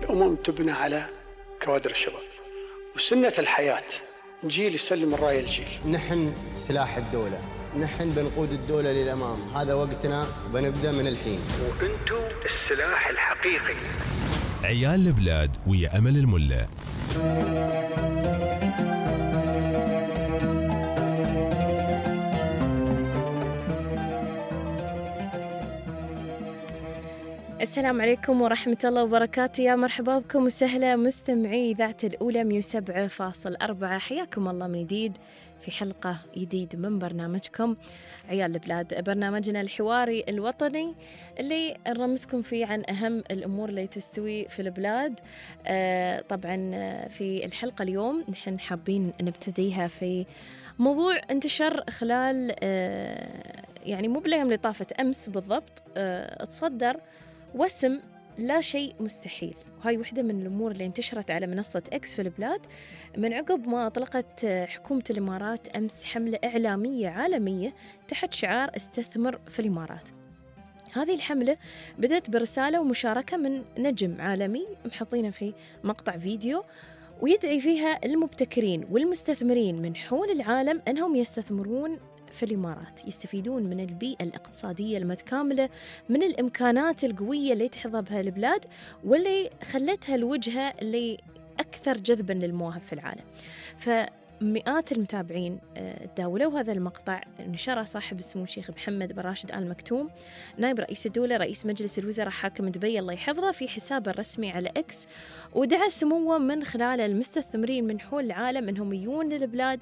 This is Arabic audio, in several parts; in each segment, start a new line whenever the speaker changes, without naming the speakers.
الأمم تبنى على كوادر الشباب، وسنة الحياة جيل يسلم الراية الجيل.
نحن سلاح الدولة، نحن بنقود الدولة للأمام، هذا وقتنا بنبدأ من الحين.
وأنتم السلاح الحقيقي.
عيال البلاد ويا أمل الملا.
السلام عليكم ورحمة الله وبركاته، يا مرحبا بكم وسهلا مستمعي إذاعة الأولى 107.4. حياكم الله من جديد في حلقة جديد من برنامجكم عيال البلاد، برنامجنا الحواري الوطني اللي نرمزكم فيه عن أهم الأمور اللي تستوي في البلاد. طبعا في الحلقة اليوم نحن حابين نبتديها في موضوع انتشر خلال يعني مو بالأيام اللي طافت، أمس بالضبط تصدر وسم لا شيء مستحيل، وهاي وحدة من الأمور اللي انتشرت على منصة إكس في البلاد من عقب ما أطلقت حكومة الإمارات أمس حملة إعلامية عالمية تحت شعار استثمر في الإمارات. هذه الحملة بدأت برسالة ومشاركة من نجم عالمي محطينه في مقطع فيديو، ويدعي فيها المبتكرين والمستثمرين من حول العالم أنهم يستثمرون في الإمارات، يستفيدون من البيئة الاقتصادية المتكاملة، من الإمكانات القوية اللي تحظى بها البلاد واللي خلتها الوجهة اللي أكثر جذباً للمواهب في العالم. فمئات المتابعين تداولوا هذا المقطع، نشره صاحب السمو الشيخ محمد بن راشد آل مكتوم نائب رئيس الدولة رئيس مجلس الوزراء حاكم دبي الله يحفظه في حسابه الرسمي على إكس، ودعا سموه من خلال المستثمرين من حول العالم أنهم يجون للبلاد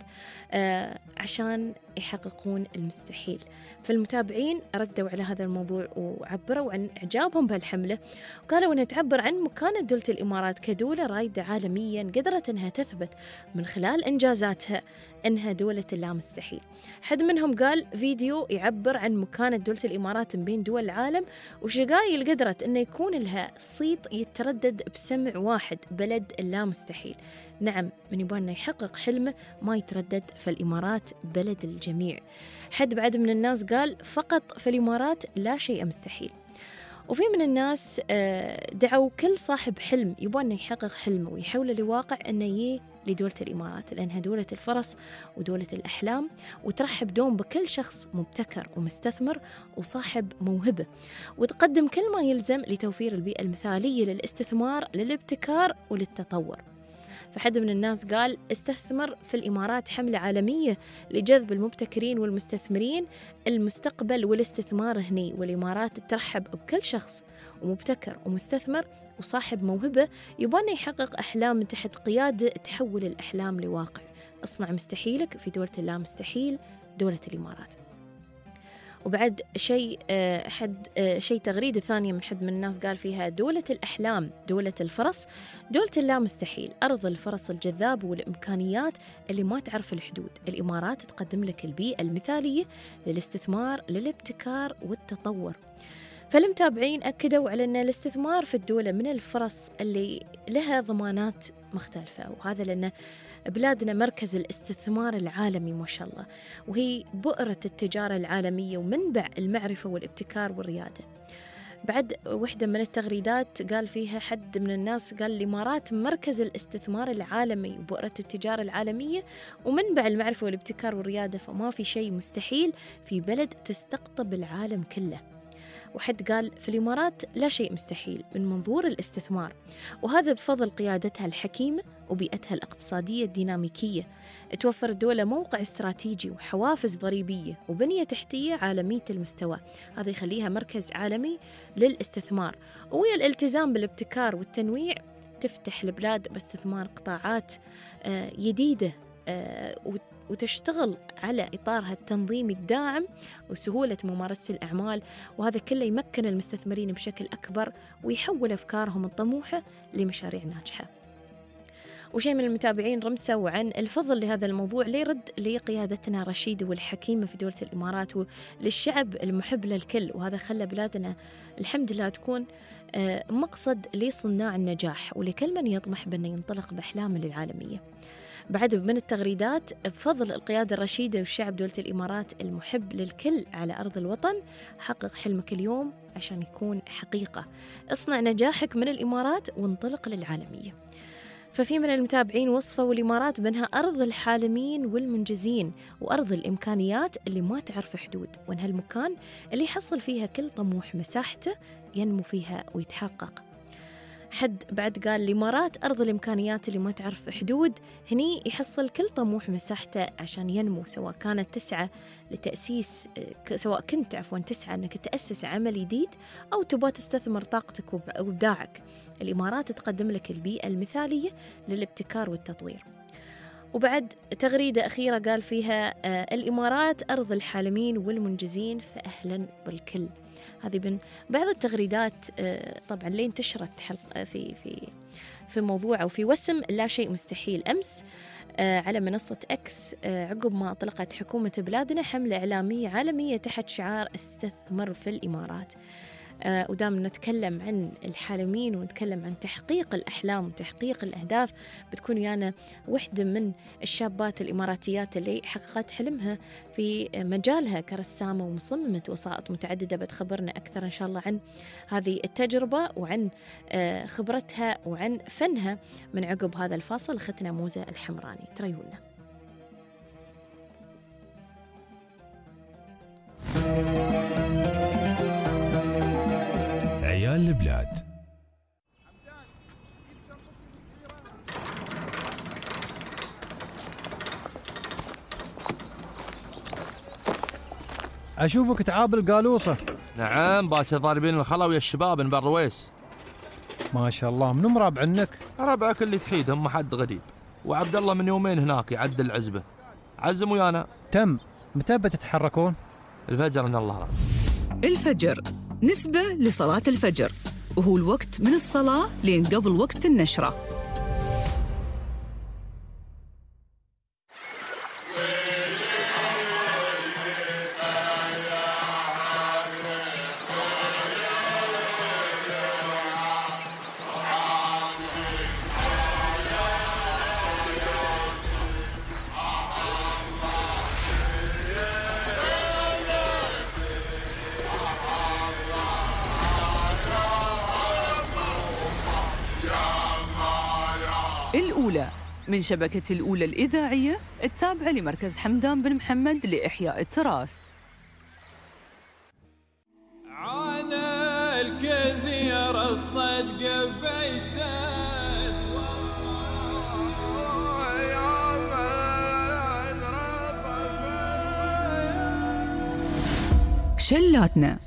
عشان يحققون المستحيل. فالمتابعين ردوا على هذا الموضوع وعبروا عن إعجابهم بهالحملة، وقالوا أنها تعبر عن مكانة دولة الإمارات كدولة رائدة عالميا قدرت أنها تثبت من خلال إنجازاتها أنها دولة لا مستحيل. حد منهم قال فيديو يعبر عن مكانة دولة الإمارات من بين دول العالم وشقايل قدرت أنه يكون لها صيت يتردد بسمع واحد، بلد لا مستحيل. نعم، من يبغى يحقق حلمه ما يتردد، فالإمارات بلد الجميع. حد بعد من الناس قال فقط في الإمارات لا شيء مستحيل. وفي من الناس دعوا كل صاحب حلم يبغى أنه يحقق حلمه ويحوله لواقع أنه يجي لدولة الإمارات، لأنها دولة الفرص ودولة الأحلام، وترحب دوم بكل شخص مبتكر ومستثمر وصاحب موهبة، وتقدم كل ما يلزم لتوفير البيئة المثالية للاستثمار للابتكار وللتطور. فحد من الناس قال استثمر في الإمارات حملة عالمية لجذب المبتكرين والمستثمرين، المستقبل والاستثمار هني، والإمارات ترحب بكل شخص ومبتكر ومستثمر وصاحب موهبة يبغى يحقق أحلام من تحت قيادة تحول الأحلام لواقع. اصنع مستحيلك في دولة لا مستحيل، دولة الإمارات. وبعد شيء تغريدة ثانية من حد من الناس قال فيها دولة الأحلام، دولة الفرص، دولة اللا مستحيل، أرض الفرص الجذابة والإمكانيات اللي ما تعرف الحدود. الإمارات تقدم لك البيئة المثالية للاستثمار للابتكار والتطور. فالمتابعين أكدوا على أن الاستثمار في الدولة من الفرص اللي لها ضمانات مختلفة، وهذا لأن بلادنا مركز الاستثمار العالمي ما شاء الله، وهي بؤرة التجارة العالمية ومنبع المعرفة والابتكار والريادة. بعد وحدة من التغريدات قال فيها حد من الناس قال الإمارات مركز الاستثمار العالمي وبؤرة التجارة العالمية ومنبع المعرفة والابتكار والريادة، فما في شيء مستحيل في بلد تستقطب العالم كله. وحد قال في الإمارات لا شيء مستحيل من منظور الاستثمار، وهذا بفضل قيادتها الحكيمة وبيئتها الاقتصادية الديناميكية. توفر الدولة موقع استراتيجي وحوافز ضريبية وبنية تحتية عالمية المستوى، هذا يخليها مركز عالمي للاستثمار. ويا الالتزام بالابتكار والتنويع تفتح البلاد باستثمار قطاعات جديدة وتشتغل على إطارها التنظيمي الداعم وسهولة ممارسة الأعمال، وهذا كله يمكن المستثمرين بشكل أكبر ويحول أفكارهم الطموحة لمشاريع ناجحة. وشيء من المتابعين رمسوا عن الفضل لهذا الموضوع ليرد لقيادتنا رشيدة والحكيمة في دولة الإمارات وللشعب المحب للكل، وهذا خلى بلادنا الحمد لله تكون مقصد لصناع النجاح ولكل من يطمح بأن ينطلق بأحلامه للعالمية. بعد من التغريدات: بفضل القيادة الرشيدة والشعب دولة الإمارات المحب للكل على أرض الوطن، حقق حلمك اليوم عشان يكون حقيقة. اصنع نجاحك من الإمارات وانطلق للعالمية. ففي من المتابعين وصفوا الإمارات بأنها أرض الحالمين والمنجزين وأرض الإمكانيات اللي ما تعرف حدود، وأنها المكان اللي يحصل فيها كل طموح مساحته ينمو فيها ويتحقق. حد بعد قال: الإمارات أرض الإمكانيات اللي ما تعرف حدود، هني يحصل كل طموح مساحته عشان ينمو، سواء كانت تسعى لتأسيس تسعى أنك تأسس عمل جديد أو تبغى تستثمر طاقتك وإبداعك. الإمارات تقدم لك البيئة المثالية للابتكار والتطوير. وبعد تغريدة أخيرة قال فيها: الإمارات أرض الحالمين والمنجزين فأهلا بالكل. هذه من بعض التغريدات طبعا اللي انتشرت في موضوع أو في وسم لا شيء مستحيل أمس على منصة إكس، عقب ما أطلقت حكومة بلادنا حملة إعلامية عالمية تحت شعار استثمر في الإمارات. ودام نتكلم عن الحالمين ونتكلم عن تحقيق الأحلام وتحقيق الأهداف، بتكون ويانا وحدة من الشابات الإماراتيات اللي حققت حلمها في مجالها كرسامة ومصممة وسائط متعددة. بتخبرنا أكثر إن شاء الله عن هذه التجربة وعن خبرتها وعن فنها من عقب هذا الفاصل. أختنا موزة الحمراني، تريونا.
عيال البلاد.
أشوفك تعابل قالوصة.
نعم، باكر ضاربين الخلا ويا الشباب من بالرويس.
ما شاء الله، منو مرابع عنك؟
ربعك اللي تحيدهم ما حد غريب، وعبد الله من يومين هناك يعدل العزبة. عزم ويانا.
تم. متى بتتحركون؟
الفجر إن الله راضي.
الفجر نسبة لصلاة الفجر، وهو الوقت من الصلاة لين قبل وقت النشرة. الأولى من شبكة الأولى الإذاعية التابعة لمركز حمدان بن محمد لإحياء التراث.
عاد الكثير الصدق بيسد
شلاتنا.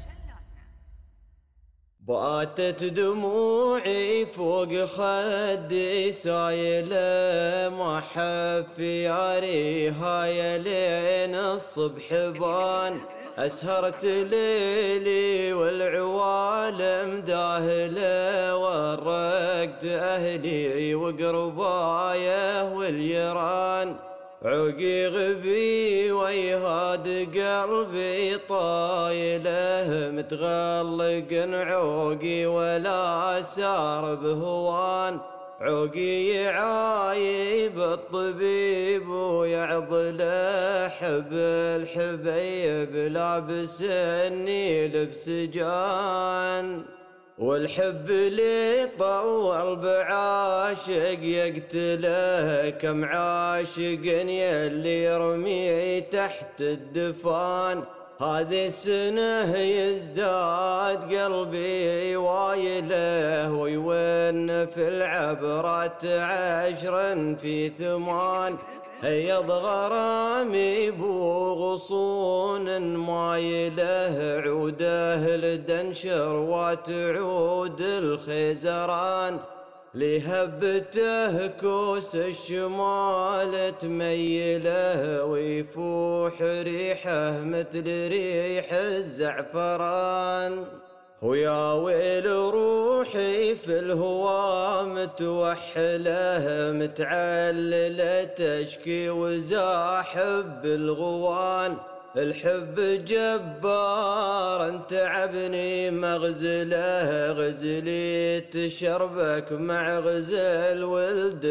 باتت دموعي فوق خدي سايلة، ما حفي عريها يا لين الصبح بان. أسهرت ليلي والعوالم داهلة، ورقت أهلي وقربايه واليران. عقي غبي ويهاد قلبي طايله، متغلق عوقي ولا سار بهوان. عقي يعايب الطبيب ويعضله، حب الحبيب لابس النيل بسجان. والحب اللي طول بعاشق يقتله، كم عاشق يلي يرمي تحت الدفان. هذه السنة يزداد قلبي وايله، ويون في العبرات 10 في 8. هيض غرامي بغصون مايله، عوده لدنشر وتعود الخيزران. لهبته كوس الشمال تميله، ويفوح ريحه مثل ريح الزعفران. ويا ويل روحي في الهوى متوحله، متعلله تشكي وزاحب بالغوان.
الحب جبار تعبني مغزله غزلي تشربك مع غزل ولد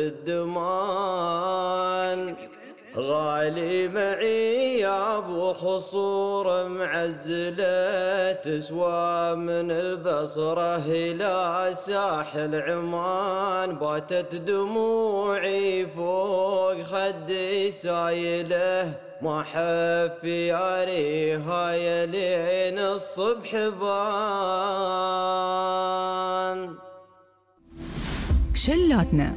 الدمان غالي معي يا ابو خصور معزله تسوى من البصره الى ساحل عمان باتت دموعي فوق خدي سايله ما حب ياريها يلين الصبح بان
شلاتنا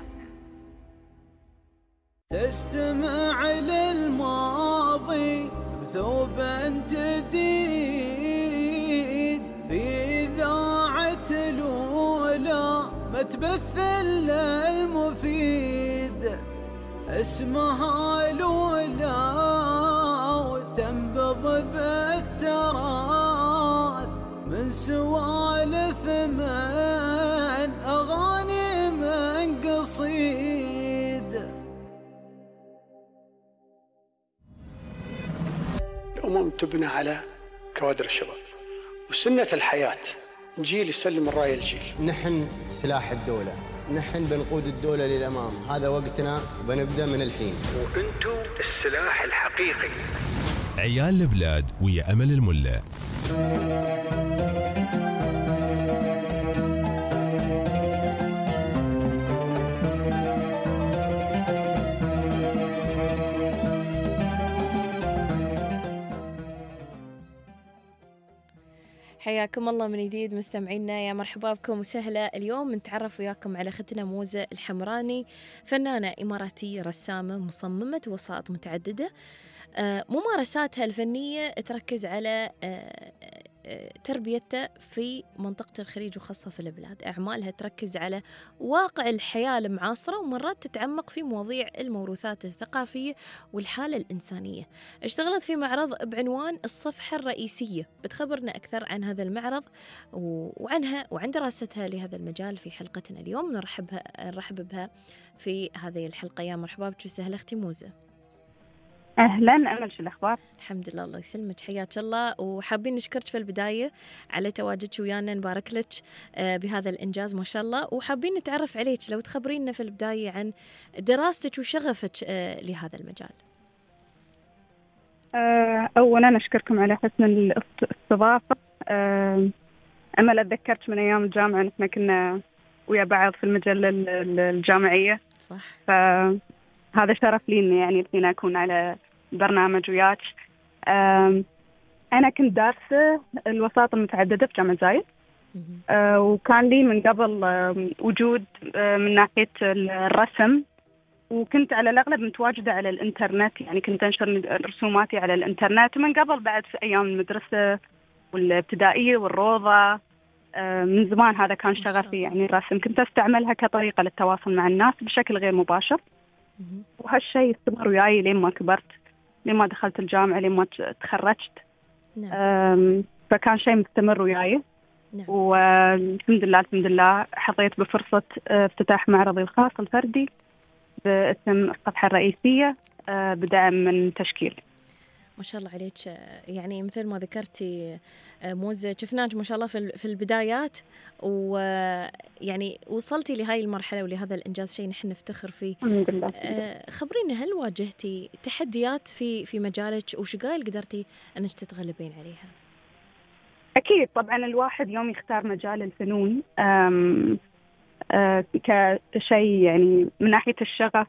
تستمع للماضي بثوب جديد بإذاعة الأولى ما تبث إلا المفيد اسمها الأولى وتنبض بالتراث من سوالف من أغاني من قصيد.
الأمم تبنى على كوادر الشباب، وسنة الحياة جيل يسلم الراية الجيل.
نحن سلاح الدولة، نحن بنقود الدولة للأمام، هذا وقتنا وبنبدأ من الحين.
وأنتم السلاح الحقيقي.
عيال البلاد ويا أمل الملة.
حياكم الله من جديد مستمعينا، يا مرحبا بكم وسهلا. اليوم نتعرف وياكم على اختنا موزة الحمراني، فنانة إماراتية رسامة مصممة وسائط متعددة. ممارساتها الفنية تركز على تربيتها في منطقة الخليج وخاصة في البلاد. أعمالها تركز على واقع الحياة المعاصرة ومرات تتعمق في مواضيع الموروثات الثقافية والحالة الإنسانية. اشتغلت في معرض بعنوان الصفحة الرئيسية، بتخبرنا أكثر عن هذا المعرض وعنها وعن دراستها لهذا المجال في حلقتنا اليوم. نرحب بها في هذه الحلقة. يا مرحبا بك وسهلا أختي موزة.
أهلا أمل، شو الأخبار؟
الحمد لله، الله يسلمك، حياك الله. وحابين نشكرك في البداية على تواجدك ويانا، نبارك لك بهذا الإنجاز ما شاء الله. وحابين نتعرف عليك، لو تخبرينا في البداية عن دراستك وشغفك لهذا المجال.
أولا أشكركم على حسن الاستضافة. أمل، أتذكرت من أيام الجامعة نحن كنا ويا بعض في المجلة الجامعية،
صح؟
هذا شرف لي إني يعني الحين أكون على برنامج وياك. أنا كنت دارسة الوساطة المتعددة في جامعة زايد، وكان لي من قبل وجود من ناحية الرسم، وكنت على الأغلب متواجدة على الإنترنت، يعني كنت أنشر رسوماتي على الإنترنت. ومن قبل بعد في أيام المدرسة والابتدائية والروضة، من زمان هذا كان شغفي، يعني الرسم كنت أستعملها كطريقة للتواصل مع الناس بشكل غير مباشر. وهالشيء استمر وياي لين ما كبرت، لين ما دخلت الجامعة، لين ما تخرجت. فكان شيء مستمر وياي. والحمد لله حظيت بفرصة افتتاح معرضي الخاص الفردي باسم الصفحة الرئيسية بدعم من تشكيل.
ما شاء الله عليك، يعني مثل ما ذكرتي موزة، شفناك ما شاء الله في البدايات، ويعني وصلتي لهاي المرحلة ولهذا الإنجاز، شيء نحن نفتخر فيه.
الحمد لله.
خبرينا، هل واجهتي تحديات في مجالك وشقايل قدرتي أنك تتغلبين عليها؟
أكيد طبعا، الواحد يوم يختار مجال الفنون كشيء يعني من ناحية الشغف،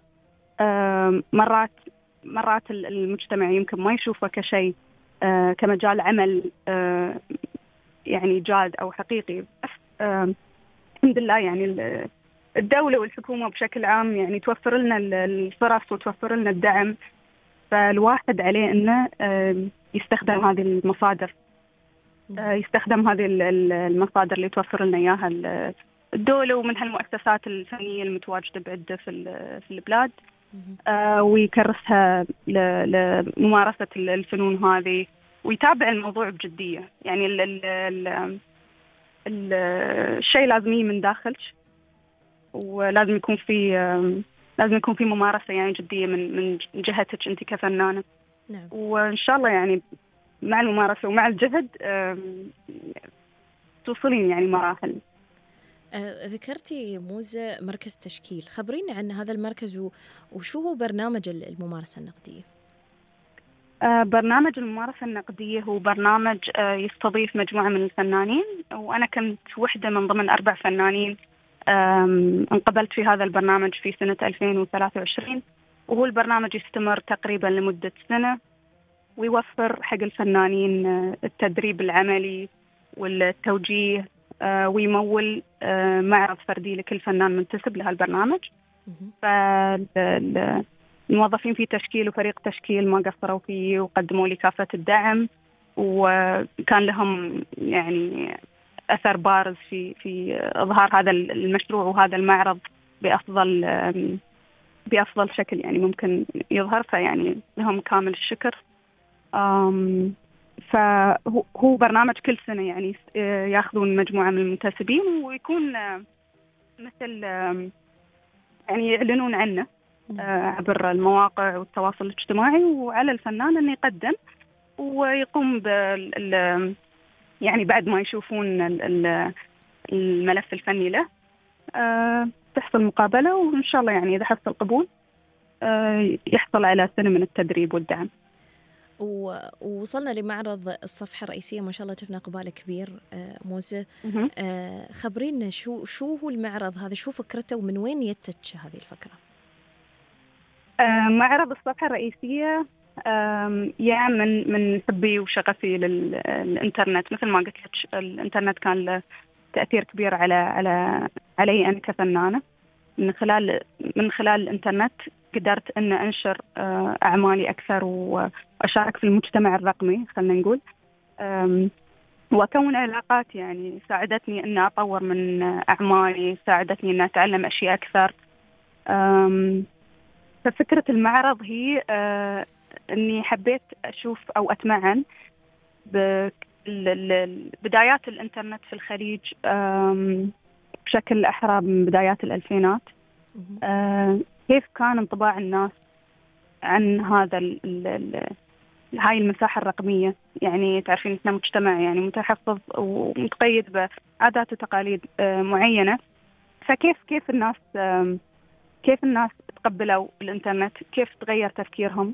مرات المجتمع يمكن ما يشوفه كشيء كمجال عمل يعني جاد أو حقيقي. الحمد لله يعني الدولة والحكومة بشكل عام يعني توفر لنا الفرص وتوفر لنا الدعم، فالواحد عليه إنه يستخدم هذه المصادر، يستخدم هذه المصادر اللي توفر لنا إياها الدولة ومن هالمؤسسات الفنية المتواجدة بعدة في البلاد، ويكرسها لممارسة الفنون هذه، ويتابع الموضوع بجدية. يعني الشيء لازم يجي من داخلك، ولازم يكون في ممارسة يعني جدية من جهتك أنت كفنانة.
نعم.
وإن شاء الله يعني مع الممارسة ومع الجهد توصلين يعني مراحل.
ذكرتي موزة مركز تشكيل، خبرينا عن هذا المركز وشو هو برنامج الممارسة النقدية؟
برنامج الممارسة النقدية هو برنامج يستضيف مجموعة من الفنانين، وأنا كنت وحدة من ضمن 4 فنانين انقبلت في هذا البرنامج في سنة 2023. وهو البرنامج يستمر تقريبا لمدة سنة، ويوفر حق الفنانين التدريب العملي والتوجيه، ويمول معرض فردي لكل فنان منتسب لهالبرنامج. فالموظفين في تشكيل وفريق تشكيل ما قصروا فيه وقدموا لي كافة الدعم، وكان لهم يعني أثر بارز في إظهار هذا المشروع وهذا المعرض بأفضل شكل يعني ممكن يظهر، فيعني لهم كامل الشكر. فهو برنامج كل سنة يعني ياخذون مجموعة من المنتسبين، ويكون مثل يعني يعلنون عنه عبر المواقع والتواصل الاجتماعي، وعلى الفنان أن يقدم ويقوم يعني بعد ما يشوفون الملف الفني له تحصل مقابلة، وإن شاء الله يعني إذا حصل قبول يحصل على سنة من التدريب والدعم.
ووصلنا لمعرض الصفحة الرئيسية، ما شاء الله شفنا إقبال كبير. موزة، خبرينا شو هو المعرض هذا، شو فكرته ومن وين يتج هذه الفكرة؟
معرض الصفحة الرئيسية يعني من حبي وشغفي للإنترنت. مثل ما قلت لك الإنترنت كان له تأثير كبير علي أنا كفنانة. من خلال الإنترنت قدرت أن أنشر أعمالي أكثر وأشارك في المجتمع الرقمي خلنا نقول، وأكون علاقات يعني ساعدتني أن أطور من أعمالي، ساعدتني أن أتعلم أشياء أكثر. ففكرة المعرض هي أني حبيت أشوف أو أتمعن بدايات الإنترنت في الخليج بشكل أحرى من بدايات الألفينات. كيف كان انطباع الناس عن هاي المساحة الرقمية. يعني تعرفين إحنا مجتمع يعني متحفظ ومتقيد بعادات وتقاليد معينة، فكيف الناس تقبلوا الإنترنت، كيف تغير تفكيرهم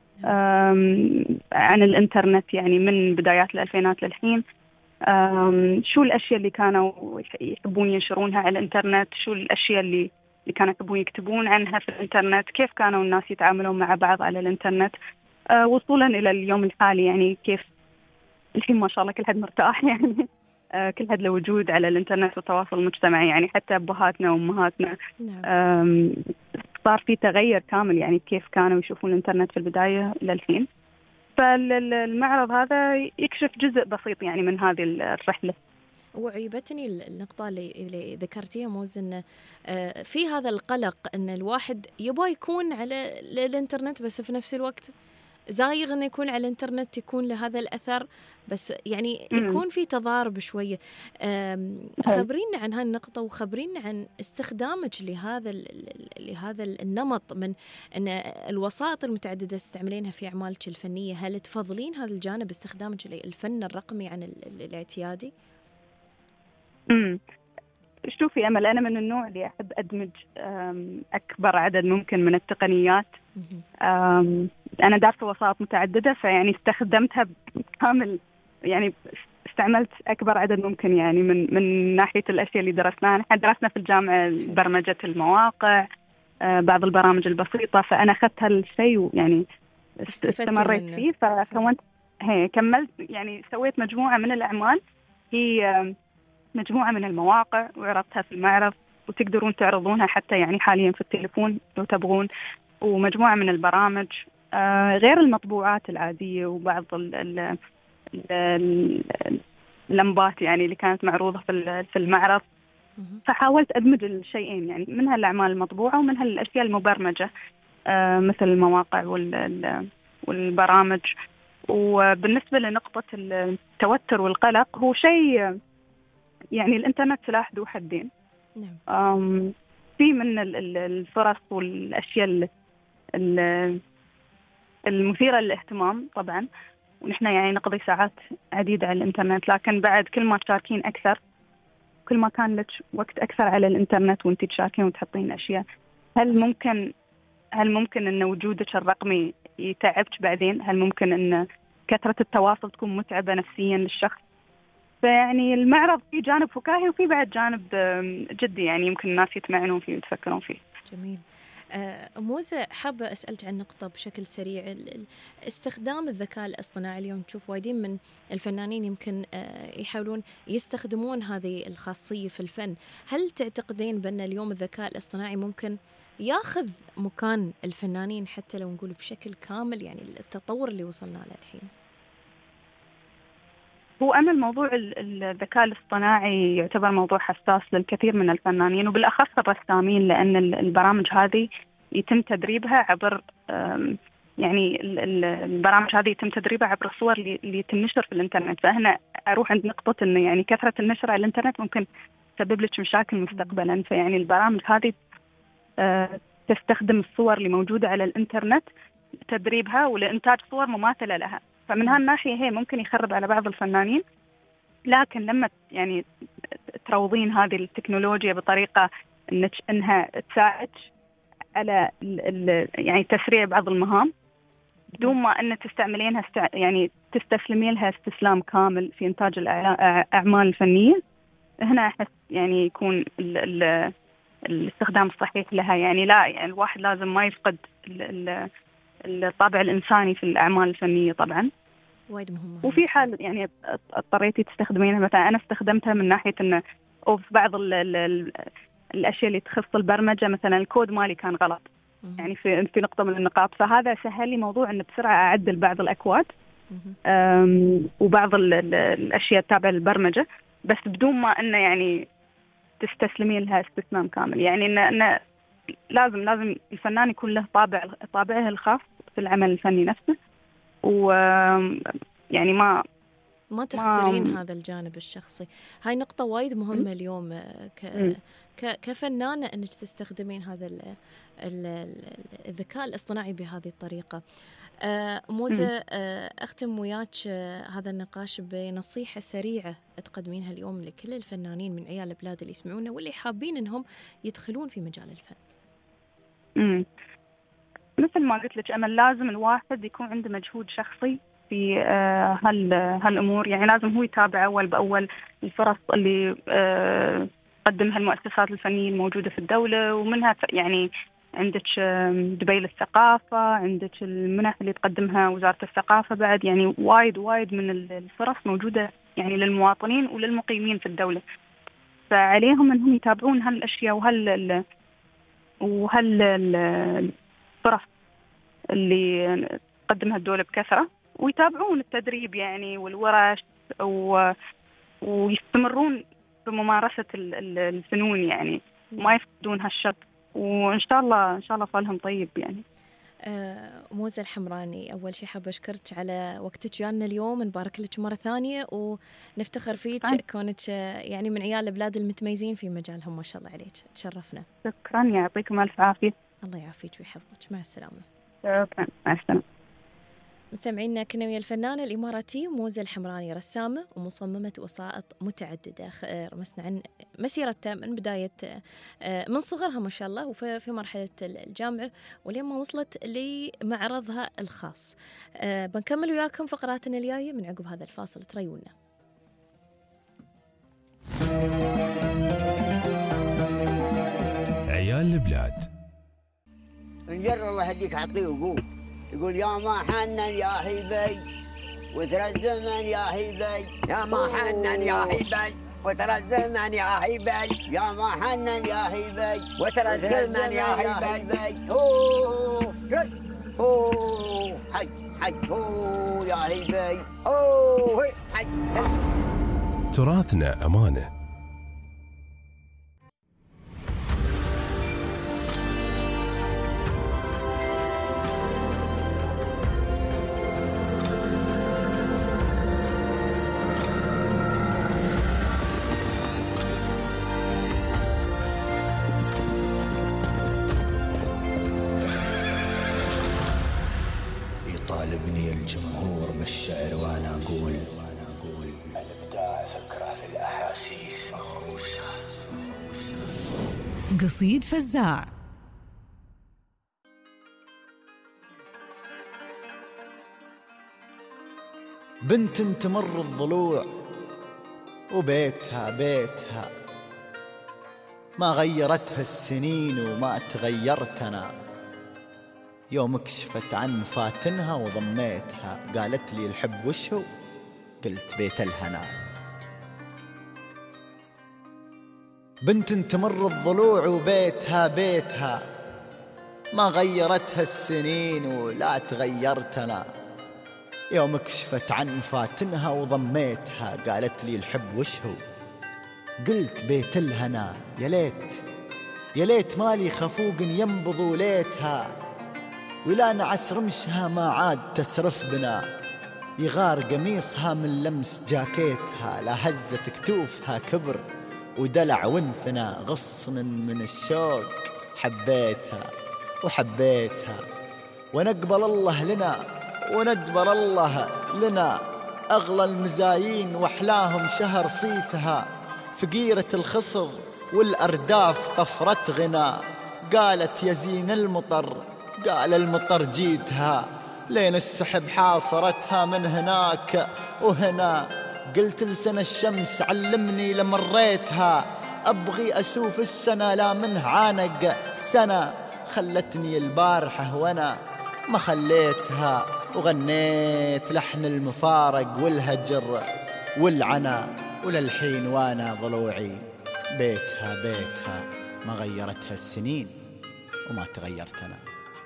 عن الإنترنت يعني من بدايات الألفينات للحين. شو الأشياء اللي كانوا يحبون ينشرونها على الإنترنت، شو الأشياء اللي كانوا يحبون يكتبون عنها في الإنترنت، كيف كانوا الناس يتعاملون مع بعض على الإنترنت، وصولا إلى اليوم الحالي. يعني كيف الحين ما شاء الله كل حد مرتاح يعني كل حد له وجود على الإنترنت والتواصل المجتمعي، يعني حتى أبهاتنا وأمهاتنا صار في تغير كامل يعني كيف كانوا يشوفون الإنترنت في البداية للحين. فالمعرض هذا يكشف جزء بسيط يعني من هذه الرحلة.
وعيبتني النقطة اللي ذكرتيها موزن، في هذا القلق أن الواحد يبغى يكون على الإنترنت بس في نفس الوقت زايغ أنه يكون على الإنترنت يكون له هذا الأثر، بس يعني يكون في تضارب شوية. خبرينا عن هالنقطة وخبرينا عن استخدامك لهذا النمط من أن الوسائط المتعددة تستعملينها في أعمالك الفنية. هل تفضلين هذا الجانب استخدامك للفن الرقمي عن الاعتيادي؟
شوفي أمل، أنا من النوع اللي أحب أدمج أكبر عدد ممكن من التقنيات. أنا دارسة وسائط متعددة، فيعني استخدمتها بكامل، يعني استعملت أكبر عدد ممكن يعني من ناحية الأشياء اللي درسناها. نحن درسنا في الجامعة برمجة المواقع، بعض البرامج البسيطة، فأنا أخذت هالشيء ويعني استمريت فيه. فكونت كملت يعني سويت مجموعة من الأعمال، هي مجموعة من المواقع وعرضتها في المعرض، وتقدرون تعرضونها حتى يعني حاليا في التليفون لو تبغون، ومجموعة من البرامج غير المطبوعات العادية، وبعض اللمبات يعني اللي كانت معروضة في المعرض. فحاولت أدمج الشيئين، يعني منها الأعمال المطبوعة ومنها الأشياء المبرمجة مثل المواقع والبرامج. وبالنسبة لنقطة التوتر والقلق، هو شيء يعني الإنترنت سلاح ذو حدين. في من الفرص والأشياء المثيرة للاهتمام طبعا، ونحن يعني نقضي ساعات عديدة على الإنترنت، لكن بعد كل ما تشاركين أكثر كل ما كان لك وقت أكثر على الإنترنت وأنت تشاركين وتحطين أشياء. هل ممكن أن وجودك الرقمي يتعبك بعدين؟ هل ممكن أن كثرة التواصل تكون متعبة نفسيا للشخص؟ فيعني المعرض في جانب فكاهي وفي بعد جانب جدي، يعني يمكن الناس يتمعنون فيه ويتفكرون فيه.
جميل. موزة، حابة أسألك عن نقطة بشكل سريع. استخدام الذكاء الاصطناعي اليوم نشوف وايدين من الفنانين يمكن يحاولون يستخدمون هذه الخاصية في الفن. هل تعتقدين بأن اليوم الذكاء الاصطناعي ممكن ياخذ مكان الفنانين حتى لو نقول بشكل كامل، يعني التطور اللي وصلنا له الحين؟
هو أنا الموضوع الذكاء الاصطناعي يعتبر موضوع حساس للكثير من الفنانين وبالأخص الرسامين، لأن البرامج هذه يتم تدريبها عبر يعني البرامج هذه يتم تدريبها عبر الصور اللي تنشر في الإنترنت. فهنا أروح عند نقطة إنه يعني كثرة النشر على الإنترنت ممكن تسبب لك مشاكل مستقبلا. فيعني البرامج هذه تستخدم الصور اللي موجودة على الإنترنت لتدريبها ولإنتاج صور مماثلة لها. فمن هالناحية هي ممكن يخرب على بعض الفنانين، لكن لما يعني تروضين هذه التكنولوجيا بطريقة إنها تساعد على يعني تسريع بعض المهام بدون ما أن تستعملينها يعني تستسلمين لها استسلام كامل في إنتاج الأعمال الفنية، هنا أحس يعني يكون الاستخدام الصحيح لها. يعني لا، يعني الواحد لازم ما يفقد الطابع الإنساني في الأعمال الفنية طبعا.
وايد مهمة.
وفي حال يعني اضطريتي تستخدمينها، مثلا أنا استخدمتها من ناحية إنه في بعض الأشياء اللي تخص البرمجة، مثلا الكود مالي كان غلط يعني في نقطة من النقاط، فهذا سهل لي موضوع إنه بسرعة أعدل بعض الأكواد وبعض الأشياء التابعة للبرمجة، بس بدون ما إنه يعني تستسلمين لها استسلام كامل. يعني إنه لازم الفنان يكون له طابعه الخاص في العمل الفني نفسه، ويعني
ما تخسرين هذا الجانب الشخصي. هاي نقطة وايد مهمة اليوم كفنانة أنك تستخدمين هذا الذكاء الاصطناعي بهذه الطريقة. موزة، أختم وياك هذا النقاش بنصيحة سريعة تقدمينها اليوم لكل الفنانين من عيال البلاد اللي يسمعونا واللي حابين أنهم يدخلون في مجال الفن.
مثل ما قلت لك أمل، لازم الواحد يكون عنده مجهود شخصي في هالأمور. يعني لازم هو يتابع أول بأول الفرص اللي تقدمها المؤسسات الفنية الموجودة في الدولة، ومنها يعني عندك دبي للثقافة، عندك المنح اللي تقدمها وزارة الثقافة بعد. يعني وايد من الفرص موجودة يعني للمواطنين وللمقيمين في الدولة، فعليهم أنهم يتابعون هالأشياء الفرص اللي تقدمها الدولة بكثرة، ويتابعون التدريب يعني والورش ويستمرون بممارسة الفنون، يعني ما يفقدون هالشغف، وإن شاء الله فالهم طيب. يعني
موزة الحمراني، أول شيء حابة أشكرك على وقتك ويانا اليوم، نبارك لك مرة ثانية ونفتخر فيك كونك يعني من عيال البلاد المتميزين في مجالهم، ما شاء الله عليك، تشرفنا.
شكرا، يعطيكم ألف عافية.
الله يعافيك ويحفظك، مع السلامة.
شكرا، مع السلامة.
مستمعينا، كنا ويا الفنانة الإماراتية موزة الحمراني، رسامة ومصممة وسائط متعددة. رمسنا عن مسيرتها من بداية من صغرها ما شاء الله وفي مرحلة الجامعة ولما وصلت لمعرضها الخاص. بنكمل وياكم فقراتنا الجاية من عقب هذا الفاصل، تريونا.
عيال البلاد.
نجر الله يهديك عطيه وقول، يقول يا ما حنن يا هيبي وترى الزمن يا هيبي، يا ما حنن يا هيبي وترى الزمن يا هيبي، يا ما حنن يا هيبي وترى الزمن يا هيبي. اوه اوه حي اوه يا هيبي اوه حي.
تراثنا أمانة.
الجمهور بالشعر وأنا أقول الإبداع فكرة في الأحاسيس مهروسة.
قصيد فزاع.
بنت تمر الضلوع وبيتها بيتها، ما غيرتها السنين وما تغيرت أنا. يوم كشفت عن فاتنها وضميتها، قالت لي الحب وشو؟ قلت بيت الهنا. بنت تمر الضلوع وبيتها بيتها، ما غيرتها السنين ولا تغيرت أنا. يوم كشفت عن فاتنها وضميتها، قالت لي الحب وشو؟ قلت بيت الهنا. يا ليت مالي خفوق ينبض وليتها، ولا نعس رمشها ما عاد تسرف بنا. يغار قميصها من لمس جاكيتها، لا هزت كتوفها كبر ودلع وانثنى. غصن من الشوق حبيتها وحبيتها، ونقبل الله لنا وندبر الله لنا. أغلى المزايين وأحلاهم شهر صيتها، فقيرة الخصر والأرداف طفرت غنى. قالت يا زين المطر، قال المطر جيتها، لين السحب حاصرتها من هناك وهنا. قلت لسنة الشمس علمني لمريتها، أبغي أشوف السنة لا منه عانق سنة. خلتني البارحة وأنا ما خليتها، وغنيت لحن المفارق والهجر والعنا. وللحين وانا ضلوعي بيتها بيتها، ما غيرتها السنين وما تغيرت أنا.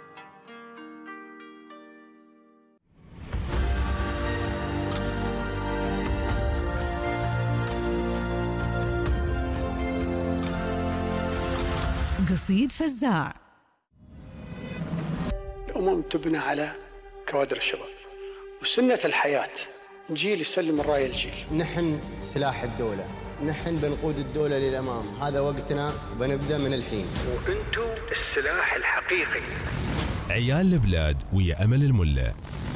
قصيد فزاع.
الأمم تبنى على كوادر الشباب، وسنة الحياة جيل يسلم الراية الجيل.
نحن سلاح الدولة، نحن بنقود الدولة للأمام. هذا وقتنا وبنبدأ من الحين.
وأنتم السلاح الحقيقي.
عيال البلاد ويا أمل الملا.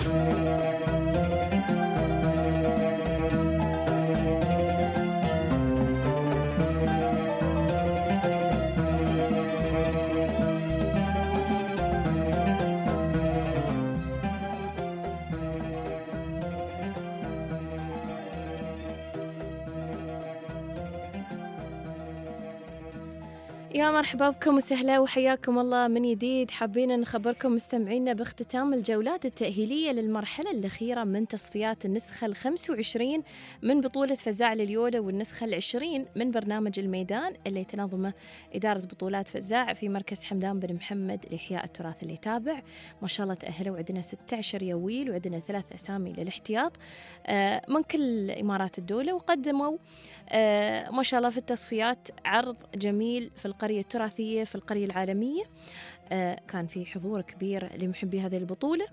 يا مرحبا بكم وسهلا وحياكم الله من جديد. حابين نخبركم مستمعينا باختتام الجولات التأهيلية للمرحلة الأخيرة من تصفيات النسخة 25 من بطولة فزاع لليولة، والنسخة 20 من برنامج الميدان اللي تنظمه إدارة بطولات فزاع في مركز حمدان بن محمد لإحياء التراث اللي تابع. ما شاء الله تأهلوا، عندنا 16 يويل وعندنا 3 أسامي للاحتياط من كل إمارات الدولة، وقدموا ما شاء الله في التصفيات عرض جميل في القرية التراثية في القرية العالمية. كان في حضور كبير لمحبي هذه البطولة،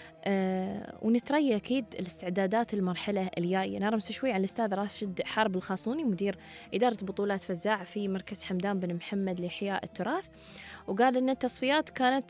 ونتريا أكيد الاستعدادات المرحلة الجاية. نرمس شوي عن الأستاذ راشد حارب الخاصوني مدير إدارة بطولات فزاع في مركز حمدان بن محمد لإحياء التراث، وقال أن التصفيات كانت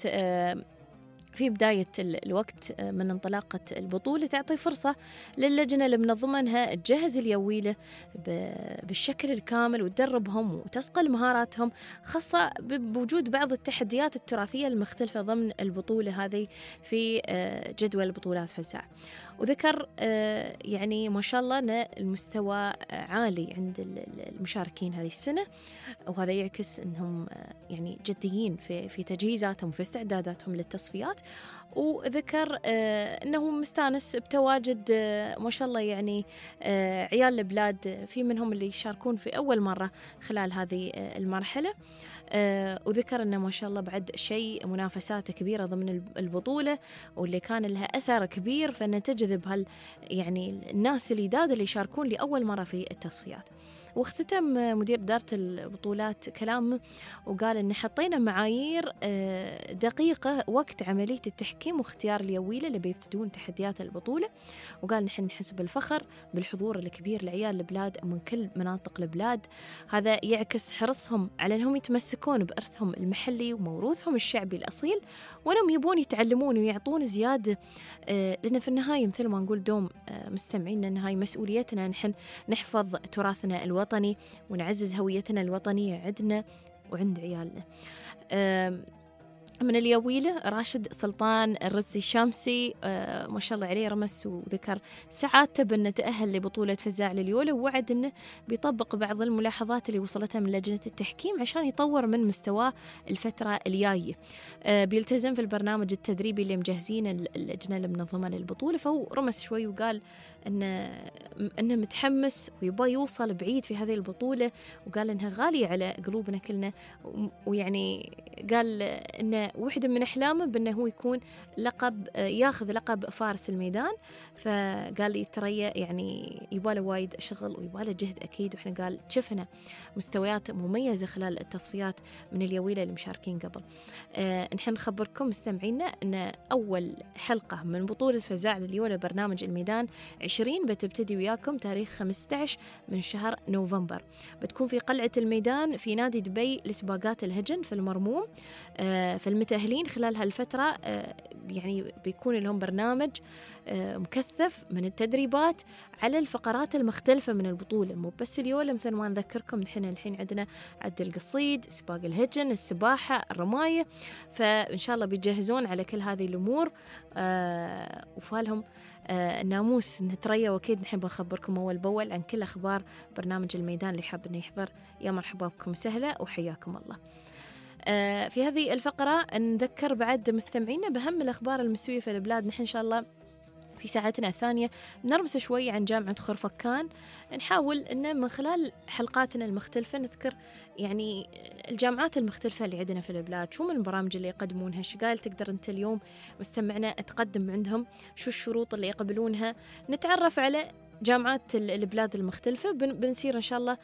في بداية الوقت من انطلاقة البطولة تعطي فرصة للجنة المنظمة أنها تجهز اليويلة بالشكل الكامل وتدربهم وتصقل مهاراتهم، خاصة بوجود بعض التحديات التراثية المختلفة ضمن البطولة هذه في جدول بطولات فزاع. وذكر يعني ما شاء الله أن المستوى عالي عند المشاركين هذه السنة، وهذا يعكس أنهم يعني جديين في تجهيزاتهم وفي استعداداتهم للتصفيات. وذكر أنه مستانس بتواجد ما شاء الله يعني عيال البلاد، في منهم اللي يشاركون في أول مرة خلال هذه المرحلة. وذكر أنه ما شاء الله بعد شيء منافسات كبيرة ضمن البطولة، واللي كان لها أثر كبير فإن تجذب يعني الناس الجداد اللي يشاركون لأول مرة في التصفيات. واختتم مدير إدارة البطولات كلامه وقال إن حطينا معايير دقيقة وقت عملية التحكيم واختيار اليويلة اللي بيبتدون تحديات البطولة، وقال نحن نحس بالفخر بالحضور الكبير لعيال البلاد من كل مناطق البلاد. هذا يعكس حرصهم على أنهم يتمسكون بإرثهم المحلي وموروثهم الشعبي الأصيل، وأنهم يبون يتعلمون ويعطون زيادة، لأن في النهاية مثل ما نقول دوم مستمعين أن هاي مسؤوليتنا، نحن نحفظ تراثنا الوطني ونعزز هويتنا الوطنية عندنا وعند عيالنا. من اليويلة راشد سلطان الرزي الشامسي ما شاء الله عليه رمس وذكر سعادته بأنه تأهل لبطولة فزاع لليولة، ووعد أنه بيطبق بعض الملاحظات اللي وصلتها من لجنة التحكيم عشان يطور من مستواه الفترة الجاية. بيلتزم في البرنامج التدريبي اللي مجهزين اللجنة المنظمة للبطولة، فهو رمس شوي وقال أنه متحمس ويبغى يوصل بعيد في هذه البطولة، وقال أنها غالية على قلوبنا كلنا، ويعني قال أنه واحدة من أحلامه بأنه هو يكون ياخذ لقب فارس الميدان. فقال لي ترى يعني يباله وايد شغل ويباله جهد أكيد، وإحنا قال شفنا مستويات مميزة خلال التصفيات من اليويلة اللي مشاركين قبل. نحن نخبركم مستمعينا أن أول حلقة من بطولة فزاع لليولة برنامج الميدان 20 بتبتدي وياكم تاريخ 15 من شهر نوفمبر، بتكون في قلعة الميدان في نادي دبي لسباقات الهجن في المرموم. فالمتأهلين خلال هالفترة يعني بيكون لهم برنامج مكثف من التدريبات على الفقرات المختلفة من البطولة، مو بس اليولة، مثل ما نذكركم نحن الحين عندنا عد القصيد، سباق الهجن، السباحة، الرماية، فإن شاء الله بيجهزون على كل هذه الأمور. وفالهم الناموس نتريا، وأكيد نحب نخبركم أول بأول عن كل أخبار برنامج الميدان اللي حاب إنه يحضر. يا مرحبا بكم سهلة وحياكم الله. في هذه الفقرة نذكر بعد مستمعينا بهم الأخبار المستوية في البلاد. نحن إن شاء الله في ساعتنا الثانية نرمس شوي عن جامعة خرفكان، نحاول أن من خلال حلقاتنا المختلفة نذكر يعني الجامعات المختلفة اللي عندنا في البلاد، شو من البرامج اللي يقدمونها، شقايل تقدر أنت اليوم مستمعنا تقدم عندهم، شو الشروط اللي يقبلونها، نتعرف على جامعات البلاد المختلفة. بنسير إن شاء الله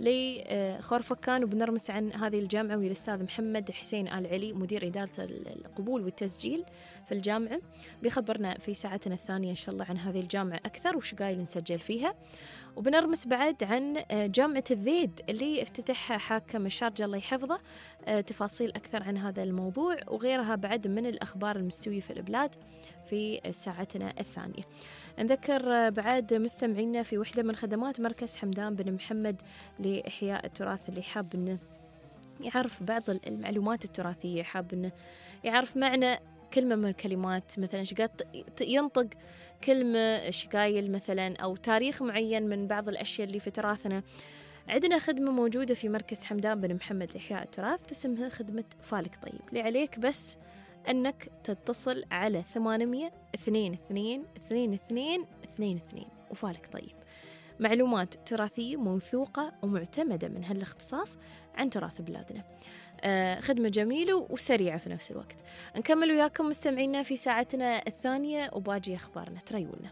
لخرفكان وبنرمس عن هذه الجامعة وهي الأستاذ محمد حسين آل علي مدير إدارة القبول والتسجيل في الجامعة، بيخبرنا في ساعتنا الثانية إن شاء الله عن هذه الجامعة أكثر وشقايل نسجل فيها. وبنرمس بعد عن جامعة الذيد اللي افتتحها حاكم الشارجة الله يحفظه، تفاصيل أكثر عن هذا الموضوع وغيرها بعد من الأخبار المستوية في البلاد في ساعتنا الثانية. نذكر بعد مستمعينا في وحدة من خدمات مركز حمدان بن محمد لإحياء التراث، اللي حاب إنه يعرف بعض المعلومات التراثية، حاب إنه يعرف معنى كلمة من الكلمات، مثلا شقات ينطق كلمة شقايل مثلا، أو تاريخ معين من بعض الأشياء اللي في تراثنا. عندنا خدمة موجودة في مركز حمدان بن محمد لإحياء التراث اسمها خدمة فالك طيب، اللي عليك بس أنك تتصل على 800-22-22-22 وفالك طيب. معلومات تراثية موثوقة ومعتمدة من هالاختصاص عن تراث بلادنا. خدمة جميلة وسريعة في نفس الوقت. نكمل وياكم مستمعينا في ساعتنا الثانية وباقي أخبارنا، تريونا.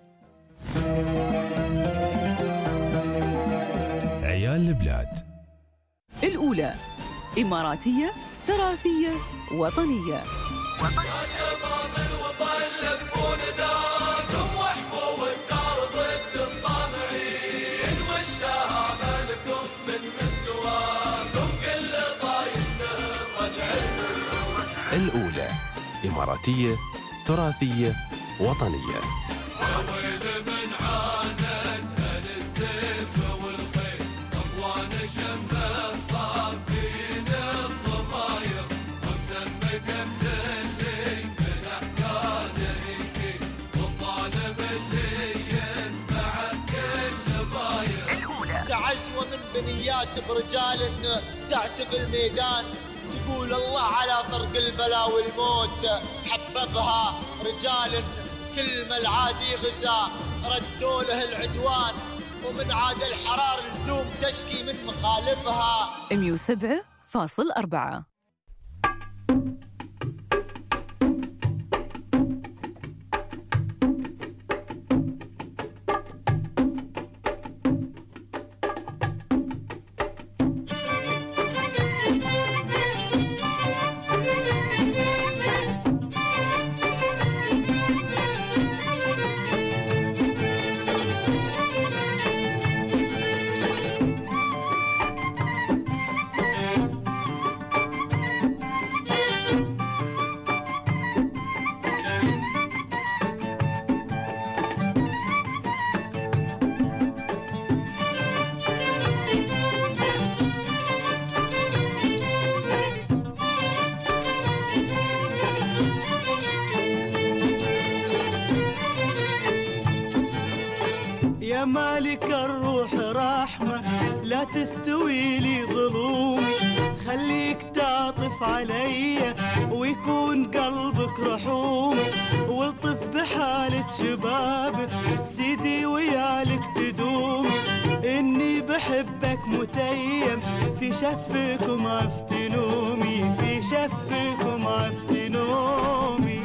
عيال البلاد
الأولى إماراتية تراثية وطنية.
يا شباب الوطن لبون داركم واحموا والدار ضد الطامعين، والشهامة لكم من مستواكم كل طايش له رجع.
الأولى إماراتية تراثية وطنية.
وويل من عاند أهل السيف والخيل، أخوان شمه صافين الضماير، ومسمى كمثلي من أحكادريكي، والظالم اللي ينفع كل باير.
تعزوة من بني ياسب رجال تعسف الميدان، تقول الله على طرق البلا والموت حببها رجال، كل ما العادي غزا ردوا له العدوان، ومن عاد الحرار لزوم تشكي من مخالفها.
107.4.
مالك الروح رحمة لا تستوي لي ظلومي، خليك تعطف علي ويكون قلبك رحومي، والطف بحالة شبابك سيدي ويالك تدومي، إني بحبك متيم في شفكم افتنومي، في شفكم افتنومي.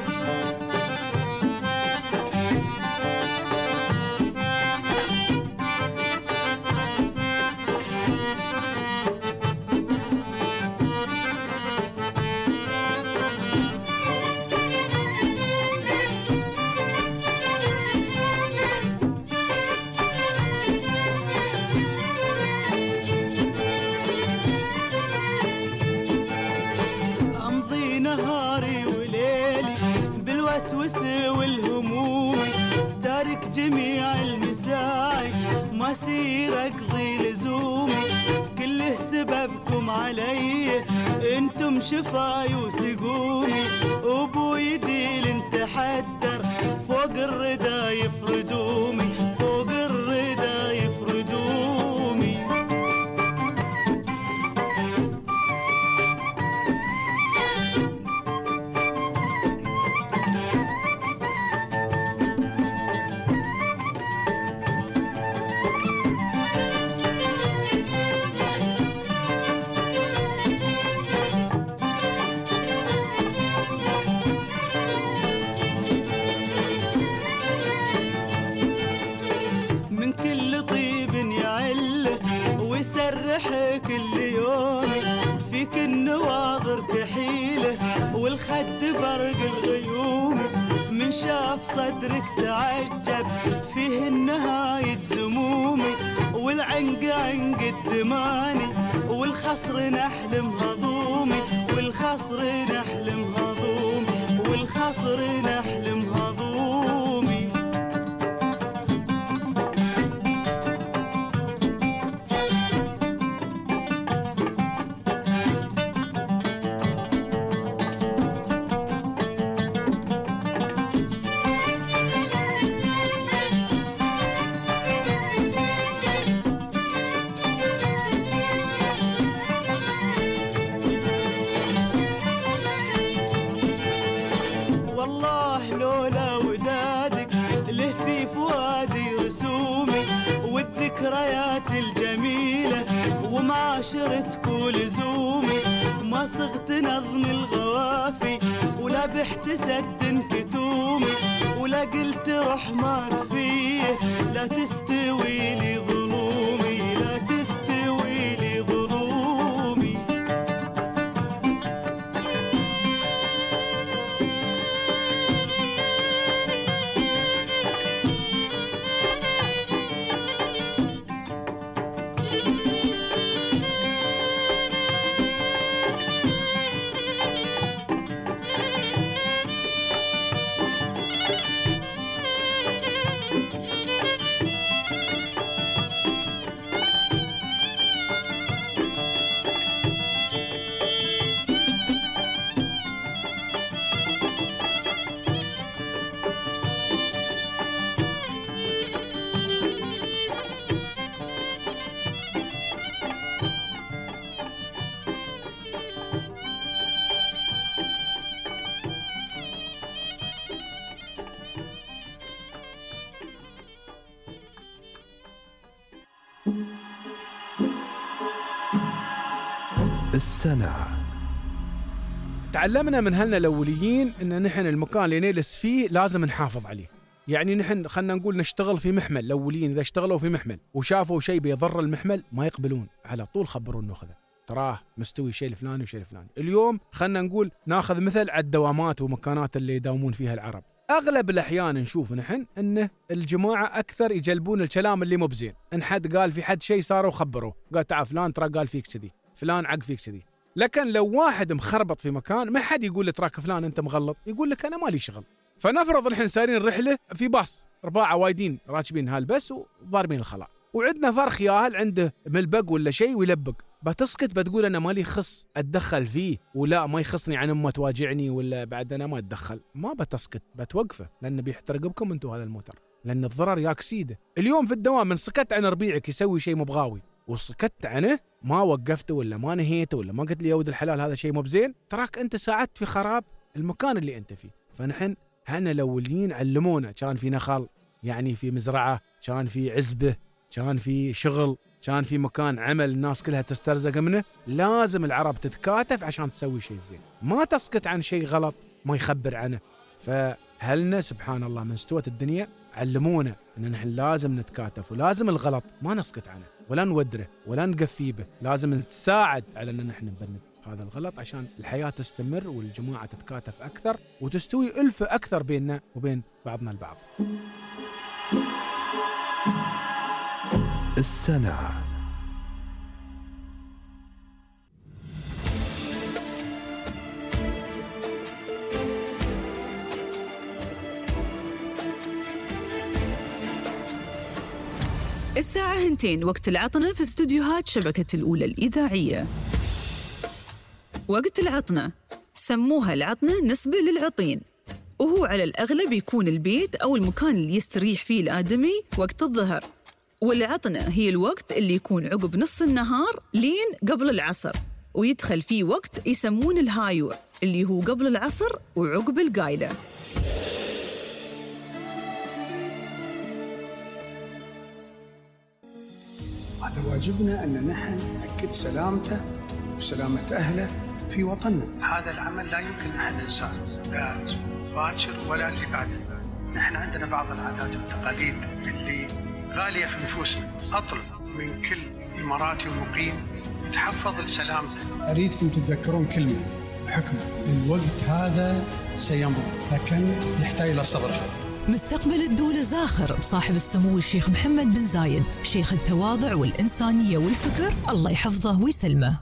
جميع المساعي ما سير اقضي لزومي، كله سببكم علي انتم شفاي وسقومي، ابوي ديل انت حدر فوق الردى يفردومي، فوق الردى يفردومي. كل يومي فيك النواظر كحيلة والخد برق الغيوم، من شاف صدرك تعجب فيه النهاية زمومي، والعنق عنق الدماني والخصر نحلم هضومي، والخصر نحلم هضومي، والخصر نحلم هضومي. الذكريات الجميلة ومعاشرتك ولزومي، ما صغت نظم الغوافي ولا بحت سد كتومي، ولا قلت رحمك فيه لا تستوي لي ظلومي، لا تستوي لي ظلومي.
السنة.
تعلمنا من أهلنا الأوليين إن نحن المكان اللي نجلس فيه لازم نحافظ عليه. يعني نحن خلنا نقول نشتغل في محمل، الأوليين إذا اشتغلوا في محمل وشافوا شيء بيضر المحمل ما يقبلون، على طول خبروا النخذة تراه مستوي شيء الفلاني وشيء الفلاني. اليوم خلنا نقول ناخذ مثل على الدوامات ومكانات اللي يداومون فيها العرب، أغلب الأحيان نشوف نحن إنه الجماعة أكثر يجلبون الكلام اللي مو بزين، إن حد قال في حد شيء صار وخبروه، قال تعال فلان ترى قال فيك كذي، فلان عق فيك كذي. لكن لو واحد مخربط في مكان ما حد يقول له تراك فلان أنت مغلط، يقول لك أنا مالي شغل. فنفرض نحن سارين رحلة في باص 4 وايدين راكبين هالبس وضاربين الخلاء، وعندنا فرخ ياهل عنده ملبق ولا شيء ويلبق، بتسكت بتقول أنا مالي خص أتدخل فيه، ولا ما يخصني عن أمه تواجعني ولا بعد أنا ما أتدخل؟ ما بتسكت، بتوقفه، لأن بيحترق بكم أنتوا هذا الموتر. لأن الضرر ياك سيده. اليوم في الدوام من سكت عن ربيعك يسوي شيء مبغاوي وسكت عنه، ما وقفته ولا ما نهيته ولا ما قلت لي يا ولد الحلال هذا شيء مو بزين، تراك أنت ساعدت في خراب المكان اللي أنت فيه. فنحن هنا الأولين علمونا، كان في نخل يعني في مزرعة، كان في عزبة، كان في شغل، كان في مكان عمل الناس كلها تسترزق منه، لازم العرب تتكاتف عشان تسوي شيء زين، ما تسكت عن شيء غلط ما يخبر عنه. فهلنا سبحان الله من استوت الدنيا علمونا ان نحن لازم نتكاتف، ولازم الغلط ما نسكت عنه ولا نودره ولا نقفيه به، لازم نتساعد على ان نحن نبند هذا الغلط عشان الحياة تستمر والجماعة تتكاتف أكثر وتستوي ألفة أكثر بيننا وبين بعضنا البعض.
السنة
الساعة 2 وقت العطنة في استوديوهات شبكة الأولى الإذاعية. وقت العطنة سموها العطنة نسبة للعطين، وهو على الأغلب يكون البيت أو المكان اللي يستريح فيه الآدمي وقت الظهر. والعطنة هي الوقت اللي يكون عقب نص النهار لين قبل العصر، ويدخل فيه وقت يسمون الهايور اللي هو قبل العصر وعقب القايلة.
هذا واجبنا أن نحن نأكد سلامته وسلامة أهله في وطننا. هذا العمل لا يمكن نحن ننساه، لا باكر ولا اللي بعده. نحن عندنا بعض العادات والتقاليد اللي غالية في نفوسنا. أطلب من كل إماراتي ومقيم يتحفظ لسلامته.
أريدكم تتذكرون كلمة وحكمة، الوقت هذا سيمضي لكن يحتاج إلى صبر شوي.
مستقبل الدولة زاخر بصاحب السمو الشيخ محمد بن زايد، شيخ التواضع والإنسانية والفكر، الله يحفظه ويسلمه.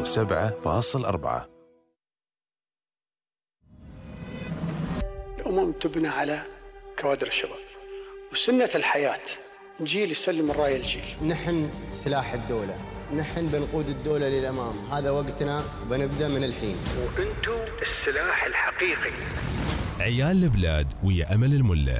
107.4.
الأمم تبنى على كوادر الشباب، وسنة الحياة جيل يسلم الراية الجيل.
نحن سلاح الدولة، نحن بنقود الدولة للأمام، هذا وقتنا بنبدأ من الحين.
وأنتم السلاح الحقيقي.
عيال البلاد ويا أمل الملا.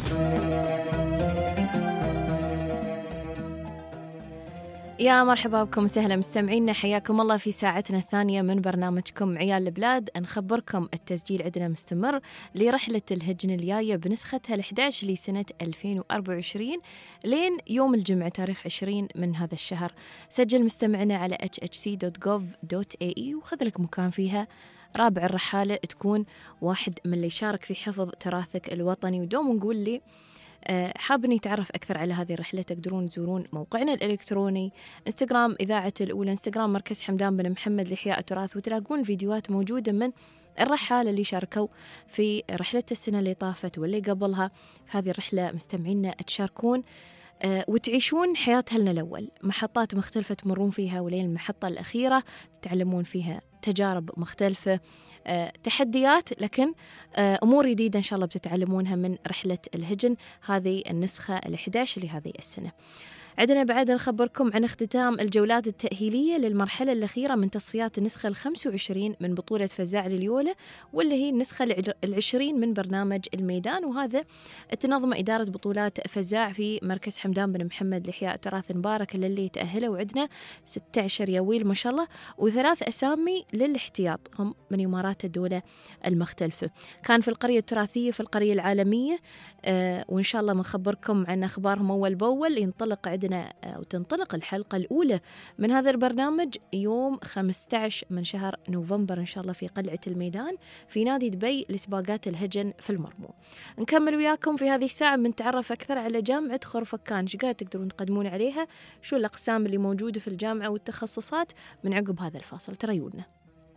يا مرحبا بكم وسهلا مستمعينا، حياكم الله في ساعتنا الثانية من برنامجكم عيال البلاد. نخبركم التسجيل عندنا مستمر لرحلة الهجن الجاية بنسختها ال11 لسنة 2024 لين يوم الجمعة تاريخ 20 من هذا الشهر. سجل مستمعنا على hhc.gov.ae وخذ لك مكان فيها. رابع الرحالة تكون واحد من اللي يشارك في حفظ تراثك الوطني. ودوم نقول لي حابين يتعرف أكثر على هذه الرحلة، تقدرون تزورون موقعنا الإلكتروني، انستغرام إذاعة الأولى، انستغرام مركز حمدان بن محمد لإحياء التراث، وتلاقون فيديوهات موجودة من الرحالة اللي شاركوا في رحلة السنة اللي طافت واللي قبلها. في هذه الرحلة مستمعينا تشاركون وتعيشون حياة أهلنا الأول، محطات مختلفة تمرون فيها ولين المحطة الأخيرة تتعلمون فيها تجارب مختلفة، تحديات، لكن أمور جديدة إن شاء الله بتتعلمونها من رحلة الهجن هذه النسخة ال11 لهذه السنة. عندنا بعد نخبركم عن اختتام الجولات التأهيلية للمرحلة الأخيرة من تصفيات النسخة ال25 من بطولة فزاع لليولة، واللي هي النسخة ال20 من برنامج الميدان، وهذا تنظم إدارة بطولات فزاع في مركز حمدان بن محمد لإحياء تراث مبارك للي تأهلوا. وعندنا 16 يويل ما شاء الله، و3 أسامي للاحتياط هم من إمارات الدولة المختلفة. كان في القرية التراثية في القرية العالمية، وإن شاء الله بنخبركم عن أخبارهم أول بأول. ينطلق عندنا وتنطلق الحلقة الأولى من هذا البرنامج يوم 15 من شهر نوفمبر إن شاء الله في قلعة الميدان في نادي دبي لسباقات الهجن في المرمو. نكمل وياكم في هذه الساعة بنتعرف أكثر على جامعة خرفكان، شقات تقدرون تقدمون عليها، شو الأقسام اللي موجودة في الجامعة والتخصصات، من عقب هذا الفاصل تريونا.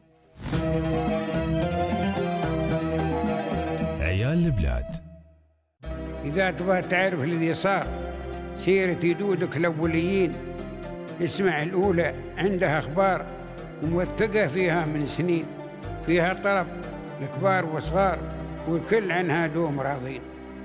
عيال البلاد.
إذا تبغى تعرف الذي صار سيرة جدودك الأوليين، اسمع الأولى، عندها أخبار موثقة فيها من سنين، فيها طرب الكبار والصغار والكل عنها دوم راضين.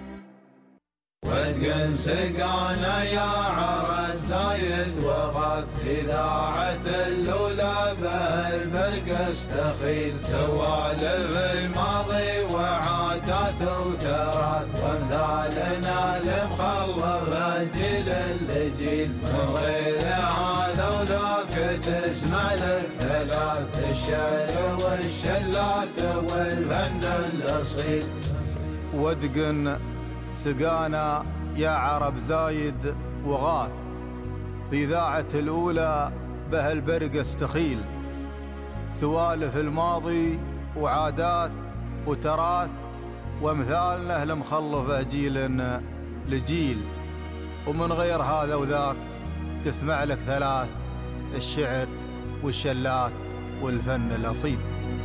وتقن سقانا يا عرب زايد وغاث، إذاعة الأولى بالبرق استخيل، سوالف الماضي وعادات وتراث، وامثالنا المخلف جيل لجيل، من غير هذا وذاك تسمع لك ثلاث، الشعر والشلات والفن الأصيل.
وتقن سقانا يا عرب زايد وغاث، في إذاعة الأولى به البرق استخيل، سوالف الماضي وعادات وتراث، وامثالنا المخلفة جيل لجيل، ومن غير هذا وذاك تسمع لك ثلاث، الشعر والشلات والفن الأصيل.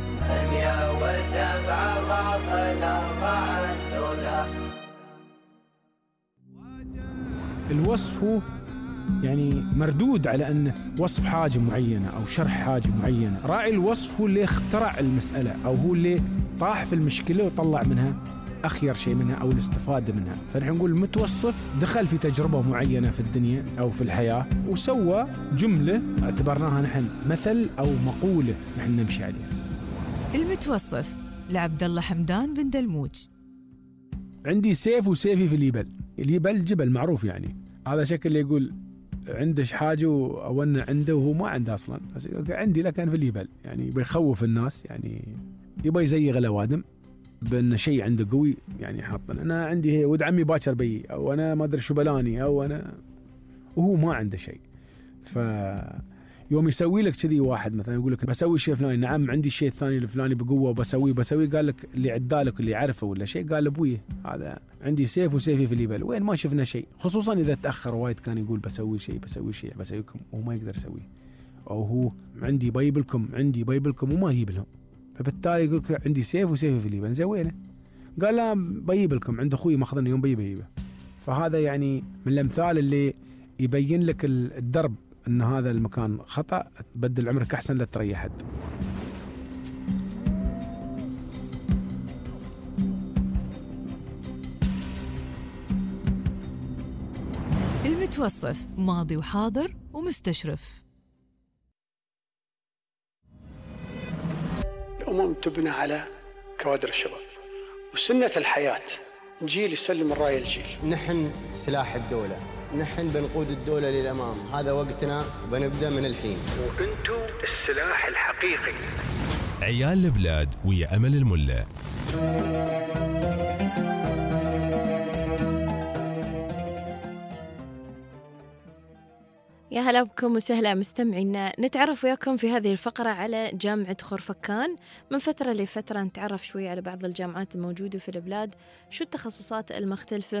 الوصف هو يعني مردود على أنه وصف حاجة معينة أو شرح حاجة معينة. راعي الوصف هو اللي اخترع المسألة، أو هو اللي طاح في المشكلة وطلع منها أخير شيء منها أو الاستفادة منها. فنحن نقول المتوصف دخل في تجربة معينة في الدنيا أو في الحياة وسوى جملة اعتبرناها نحن مثل أو مقولة نحن نمشي عليها.
المتوصف لعبد الله حمدان بن دلموج.
عندي سيف وسيفي في اليبل. اليبل جبل معروف، يعني هذا شكل اللي يقول عندش حاجة أو أنه عنده وهو ما عنده أصلا. عندي لكن في اليبل، يعني بيخوف الناس، يعني يبغى يزيغ الأوادم بأن شيء عنده قوي، يعني حاطن أنا عندي هي ود عمي باكر بي، أو أنا ما أدري شو بلاني، أو أنا، وهو ما عنده شيء. يوم يسوي لك كذي واحد مثلا يقول لك بسوي الشيء الفلاني، نعم عندي الشيء الثاني الفلاني بقوة وبسويه، قال لك اللي عدالك اللي عرفه ولا شيء، قال أبويه هذا عندي سيف وسيفي في اليبل. وين ما شفنا شيء، خصوصا إذا تأخر وايد كان يقول بسوي شيء بسويكم وهو ما يقدر يسويه، أو هو عندي بيبلكم وما يجيب لهم، فبالتالي يقول لك عندي سيف وسيفي في اليبل. زي وينه؟ قال لا بيبلكم، عند أخوي ماخذنا يوم بيبه. فهذا يعني من الأمثال اللي يبين لك الدرب أن هذا المكان خطأ، تبدل عمرك أحسن لا تريح حد.
المتوصف ماضي وحاضر ومستشرف.
الأمم تبنى على كوادر الشباب، وسنة الحياة جيل يسلم الراية الجيل.
نحن سلاح الدولة، نحن بنقود الدولة للأمام، هذا وقتنا وبنبدأ من الحين.
وأنتم السلاح الحقيقي.
عيال البلاد ويا أمل الملة.
يا هلا بكم وسهلا مستمعينا. نتعرف وياكم في هذه الفقرة على جامعة خرفكان. من فترة لفترة نتعرف شوي على بعض الجامعات الموجودة في البلاد، شو التخصصات المختلفة،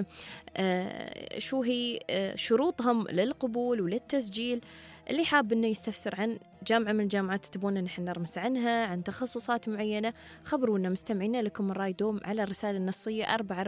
شو هي شروطهم للقبول وللتسجيل. اللي حاب انه يستفسر عن جامعة من الجامعات تبون نحن نرمس عنها، عن تخصصات معينة، خبرونا مستمعينا. لكم الراي دوم على الرسالة النصية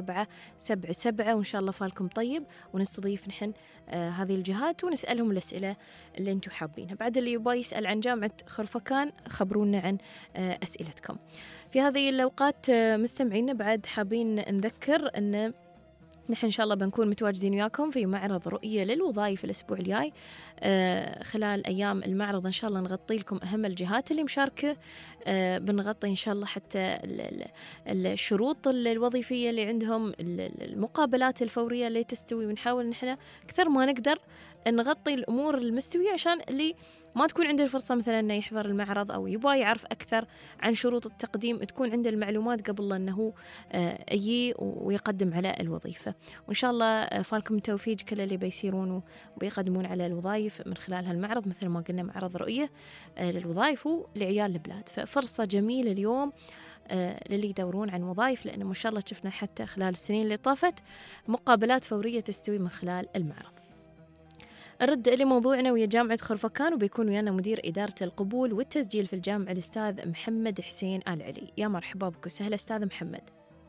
4477 وإن شاء الله فالكم طيب، ونستضيف نحن هذه الجهات ونسألهم الأسئلة اللي انتم حابينها. بعد اللي يبغى يسأل عن جامعة خرفكان خبرونا عن أسئلتكم. في هذه الأوقات مستمعينا بعد حابين نذكر أن نحن إن شاء الله بنكون متواجدين وياكم في معرض رؤية للوظائف الأسبوع الجاي. خلال أيام المعرض إن شاء الله نغطي لكم أهم الجهات اللي مشاركة، بنغطي إن شاء الله حتى الشروط الوظيفية اللي عندهم، المقابلات الفورية اللي تستوي، ونحاول نحن أكثر ما نقدر نغطي الأمور المستوية عشان اللي ما تكون عنده الفرصة مثلا أنه يحضر المعرض أو يبغى يعرف أكثر عن شروط التقديم، تكون عنده المعلومات قبل أنه يجي ويقدم على الوظيفة. وإن شاء الله فالكم التوفيق كل اللي بيسيرون وبيقدمون على الوظائف من خلال هالمعرض. مثل ما قلنا معرض رؤية للوظائف ولعيال البلاد، ففرصة جميلة اليوم للي يدورون عن وظائف، لأنه ما شاء الله شفنا حتى خلال السنين اللي طافت مقابلات فورية تستوي من خلال المعرض. نرد إلى موضوعنا ويا جامعة خرفكان، وبيكون ويانا مدير إدارة القبول والتسجيل في الجامعة الأستاذ محمد حسين آل علي. يا مرحبا بك وسهلا أستاذ محمد.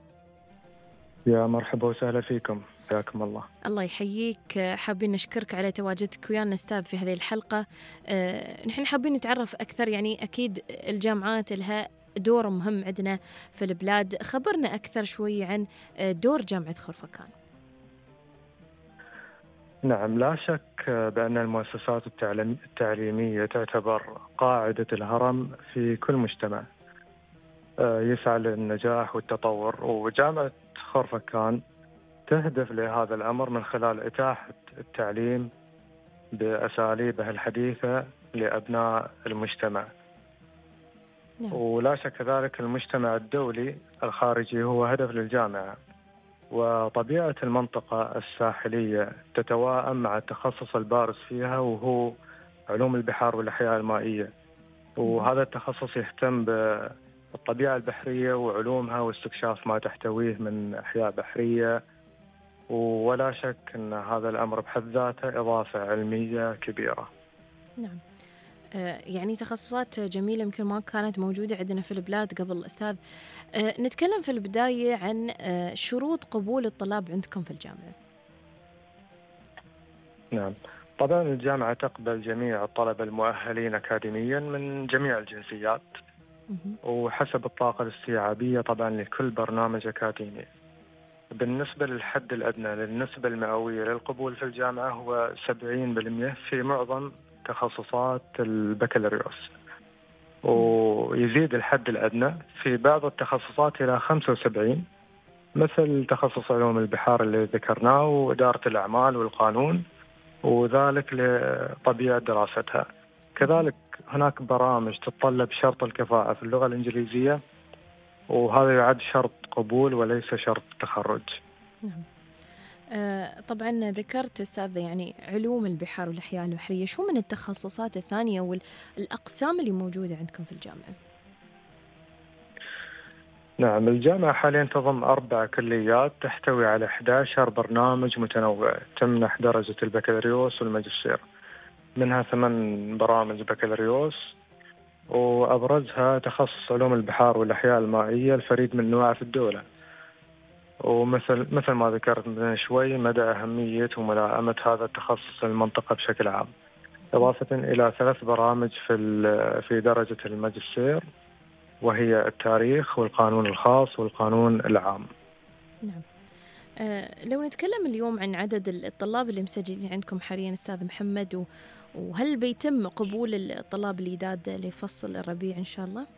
يا مرحبا وسهلا فيكم، حياكم الله.
الله يحييك. حابين نشكرك على تواجدك ويانا أستاذ في هذه الحلقة. نحن حابين نتعرف أكثر، يعني أكيد الجامعات لها دور مهم عندنا في البلاد، خبرنا أكثر شوي عن دور جامعة خرفكان.
نعم، لا شك بأن المؤسسات التعليمية تعتبر قاعدة الهرم في كل مجتمع يسعى للنجاح والتطور، وجامعة خرفكان تهدف لهذا الأمر من خلال إتاحة التعليم بأساليبه الحديثة لأبناء المجتمع. نعم. ولا شك ذلك المجتمع الدولي الخارجي هو هدف للجامعة، وطبيعة المنطقة الساحلية تتواءم مع التخصص البارز فيها وهو علوم البحار والأحياء المائية، وهذا التخصص يهتم بالطبيعة البحرية وعلومها واستكشاف ما تحتويه من أحياء بحرية، ولا شك أن هذا الأمر بحد ذاته إضافة علمية كبيرة.
نعم، يعني تخصصات جميلة يمكن ما كانت موجودة عندنا في البلاد قبل. أستاذ، نتكلم في البداية عن شروط قبول الطلاب عندكم في الجامعة.
نعم، طبعا الجامعة تقبل جميع الطلبة المؤهلين أكاديميا من جميع الجنسيات وحسب الطاقة الاستيعابية طبعا لكل برنامج أكاديمي. بالنسبة للحد الأدنى للنسبة المئوية للقبول في الجامعة هو 70% في معظم تخصصات البكالوريوس، ويزيد الحد الأدنى في بعض التخصصات إلى 75 مثل تخصص علوم البحار اللي ذكرناه وإدارة الأعمال والقانون، وذلك لطبيعة دراستها. كذلك هناك برامج تتطلب شرط الكفاءة في اللغة الإنجليزية، وهذا يعد شرط قبول وليس شرط تخرج.
نعم. طبعا ذكرت أستاذ يعني علوم البحار والأحياء البحرية، شو من التخصصات الثانية والأقسام اللي موجودة عندكم في الجامعة؟
نعم، الجامعة حاليا تضم 4 كليات تحتوي على 11 برنامج متنوع تمنح درجة البكالوريوس والماجستير، منها 8 برامج بكالوريوس، وأبرزها تخصص علوم البحار والأحياء المائية الفريد من نوعه في الدولة. ومثل ما ذكرت من شوي مدى أهمية وملائمة هذا التخصص للمنطقة بشكل عام. إضافة إلى 3 برامج في درجة الماجستير، وهي التاريخ والقانون الخاص والقانون العام.
نعم. لو نتكلم اليوم عن عدد الطلاب اللي مسجلين عندكم حاليا أستاذ محمد، وهل بيتم قبول الطلاب الجداد لفصل الربيع إن شاء الله؟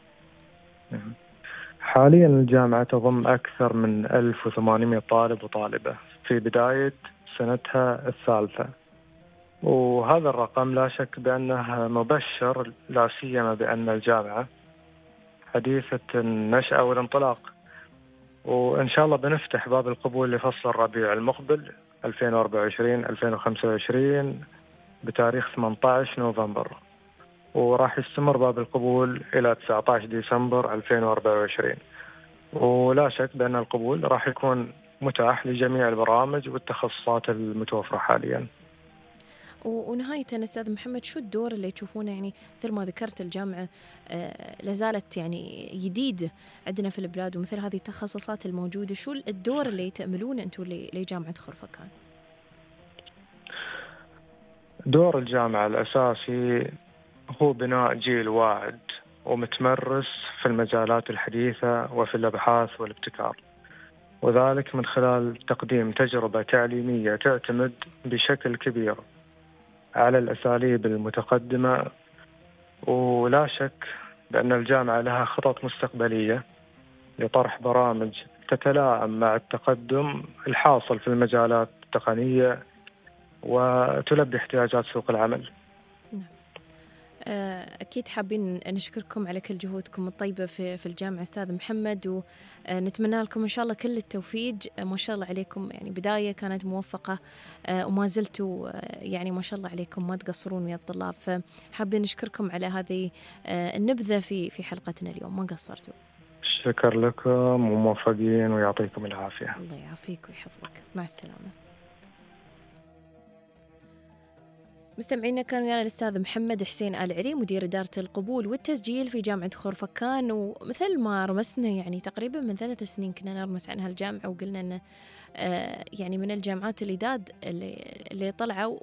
حاليا الجامعة تضم أكثر من 1800 طالب وطالبة في بداية سنتها الثالثة، وهذا الرقم لا شك بأنه مبشر، لا سيما بأن الجامعة حديثة النشأة والانطلاق، وإن شاء الله بنفتح باب القبول لفصل الربيع المقبل 2024-2025 بتاريخ 18 نوفمبر، وراح يستمر باب القبول إلى 19 ديسمبر 2024. ولا شك بأن القبول راح يكون متاح لجميع البرامج والتخصصات المتوفرة حالياً.
ونهاية أستاذ محمد، شو الدور اللي تشوفونه، يعني مثل ما ذكرت الجامعة لازالت يعني جديدة عندنا في البلاد ومثل هذه التخصصات الموجودة، شو الدور اللي تأملونه أنتم لجامعة خرفكان؟
دور الجامعة الأساسي هو بناء جيل واعد ومتمرس في المجالات الحديثة وفي الأبحاث والابتكار، وذلك من خلال تقديم تجربة تعليمية تعتمد بشكل كبير على الأساليب المتقدمة. ولا شك بأن الجامعة لها خطط مستقبلية لطرح برامج تتلائم مع التقدم الحاصل في المجالات التقنية وتلبي احتياجات سوق العمل.
أكيد حابين نشكركم على كل جهودكم الطيبة في الجامعة أستاذ محمد، ونتمنى لكم إن شاء الله كل التوفيق. ما شاء الله عليكم، يعني بداية كانت موفقة وما زلتوا يعني ما شاء الله عليكم ما تقصرون ويا الطلاب، فحابين نشكركم على هذه النبذة في حلقتنا اليوم، ما قصرتوا.
شكر لكم وموفقين ويعطيكم العافية.
الله يعافيك ويحفظك، مع السلامة. مستمعينا، كان ويانا الأستاذ محمد حسين آل عري مدير إدارة القبول والتسجيل في جامعة خرفكان، ومثل ما رمسنا يعني تقريبا من 3 سنين كنا نرمس عن هالجامعة، وقلنا أنه يعني من الجامعات الجداد اللي طلعوا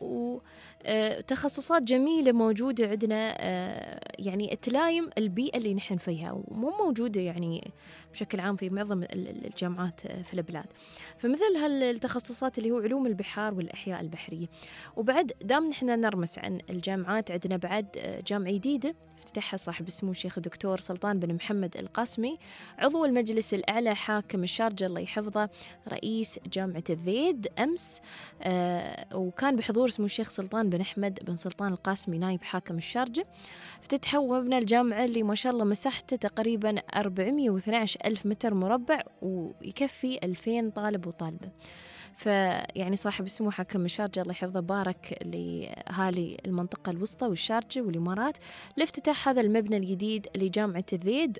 وتخصصات جميلة موجودة عندنا، يعني تلايم البيئة اللي نحن فيها ومو موجودة يعني بشكل عام في معظم الجامعات في البلاد. فمثل هالتخصصات اللي هو علوم البحار والأحياء البحرية. وبعد دام نحن نرمس عن الجامعات، عندنا بعد جامعة جديدة افتتحها صاحب السمو الشيخ الدكتور سلطان بن محمد القاسمي، عضو المجلس الأعلى حاكم الشارجة الله يحفظه، رئيس جامعة الذيد أمس، وكان بحضور سمو الشيخ سلطان بن أحمد بن سلطان القاسمي نائب حاكم الشارجة. افتتحوا مبنى الجامعة اللي ما شاء الله مساحته تقريبا 412 ألف متر مربع ويكفي 2000 طالب وطالبة. فيعني صاحب السمو حاكم الشارجة الله يحفظه بارك لأهالي المنطقة الوسطى والشارجة والإمارات لافتتاح هذا المبنى الجديد لجامعة الذيد،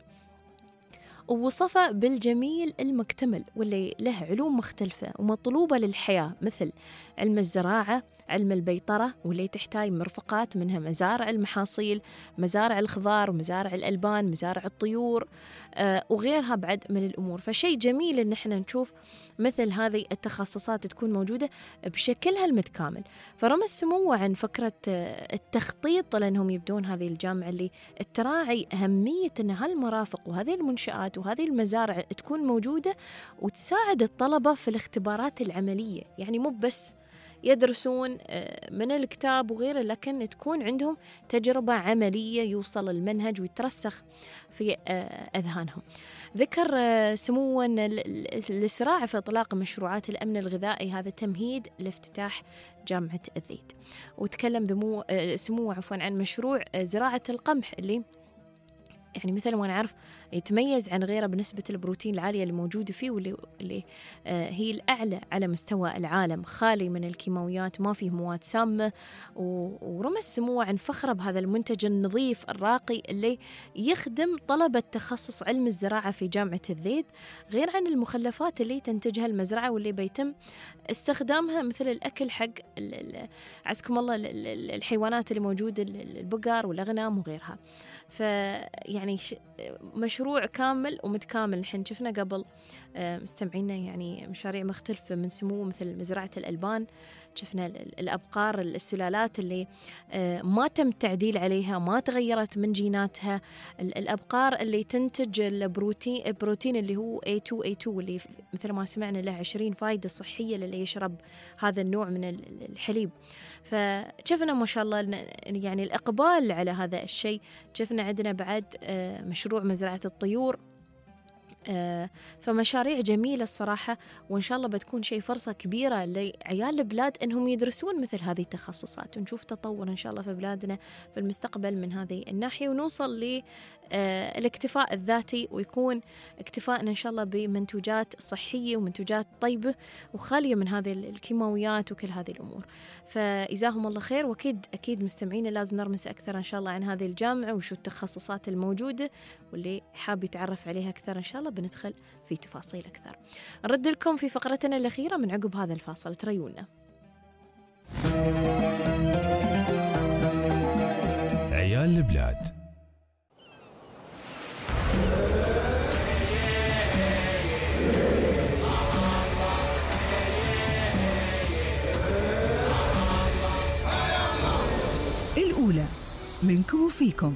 ووصفه بالجميل المكتمل واللي له علوم مختلفة ومطلوبة للحياة، مثل علم الزراعة، علم البيطرة، واللي تحتاج مرفقات منها مزارع المحاصيل، مزارع الخضار، ومزارع الألبان، مزارع الطيور، وغيرها بعد من الأمور. فشيء جميل إن احنا نشوف مثل هذه التخصصات تكون موجودة بشكلها المتكامل. فرمى السمو عن فكرة التخطيط لأنهم يبدون هذه الجامعة اللي تراعي أهمية أن هالمرافق وهذه المنشآت وهذه المزارع تكون موجودة وتساعد الطلبة في الاختبارات العملية، يعني مو بس يدرسون من الكتاب وغيره، لكن تكون عندهم تجربة عملية يوصل المنهج ويترسخ في أذهانهم. ذكر سمو أن الإسراع في إطلاق مشروعات الأمن الغذائي هذا تمهيد لافتتاح جامعة الذيد. وتكلم سمو عن مشروع زراعة القمح اللي يعني مثل ما نعرف يتميز عن غيره بنسبة البروتين العالية اللي موجودة فيه، واللي هي الأعلى على مستوى العالم، خالي من الكيماويات، ما فيه مواد سامة. ورمى السمو عن فخره بهذا المنتج النظيف الراقي اللي يخدم طلبة تخصص علم الزراعة في جامعة الذيد، غير عن المخلفات اللي تنتجها المزرعة واللي بيتم استخدامها مثل الأكل حق عزكم الله الحيوانات اللي موجودة، البقر والأغنام وغيرها. فيعني مشروع كامل ومتكامل. نحن شفنا قبل مستمعينا يعني مشاريع مختلفة من سمو مثل مزرعة الألبان. شفنا الأبقار السلالات اللي ما تم التعديل عليها، ما تغيرت من جيناتها، الأبقار اللي تنتج البروتين اللي هو A2 اللي مثل ما سمعنا له 20 فائدة صحية للي يشرب هذا النوع من الحليب. فشفنا ما شاء الله يعني الإقبال على هذا الشيء. شفنا عندنا بعد مشروع مزرعة الطيور، فمشاريع جميلة الصراحة، وإن شاء الله بتكون شيء فرصة كبيرة لعيال البلاد أنهم يدرسون مثل هذه التخصصات، ونشوف تطور إن شاء الله في بلادنا في المستقبل من هذه الناحية، ونوصل للاكتفاء الذاتي، ويكون اكتفائنا إن شاء الله بمنتوجات صحية ومنتوجات طيبة وخالية من هذه الكيماويات وكل هذه الأمور. فإجزاهم الله خير. وأكيد أكيد مستمعينا لازم نرمس أكثر إن شاء الله عن هذه الجامعة وشو التخصصات الموجودة، واللي حاب يتعرف عليها أكثر إن شاء الله بندخل في تفاصيل أكثر. نرد لكم في فقرتنا الأخيرة من عقب هذا الفاصل، تريونا.
عيال البلاد.
الأولى منكم وفيكم.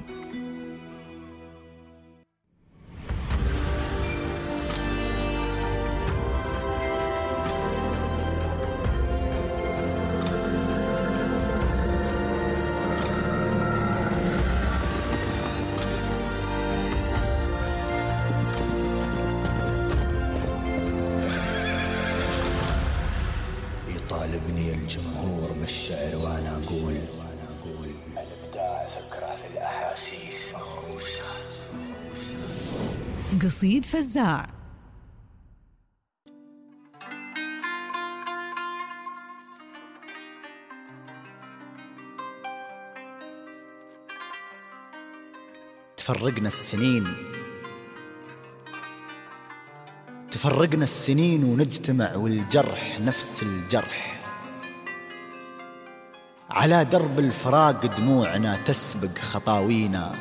يطالبني الجمهور بالشعر وانا اقول الابداع فكره في الاحاسيس مغروسه.
قصيد فزاع.
تفرقنا السنين ونجتمع والجرح نفس الجرح، على درب الفراق دموعنا تسبق خطاوينا.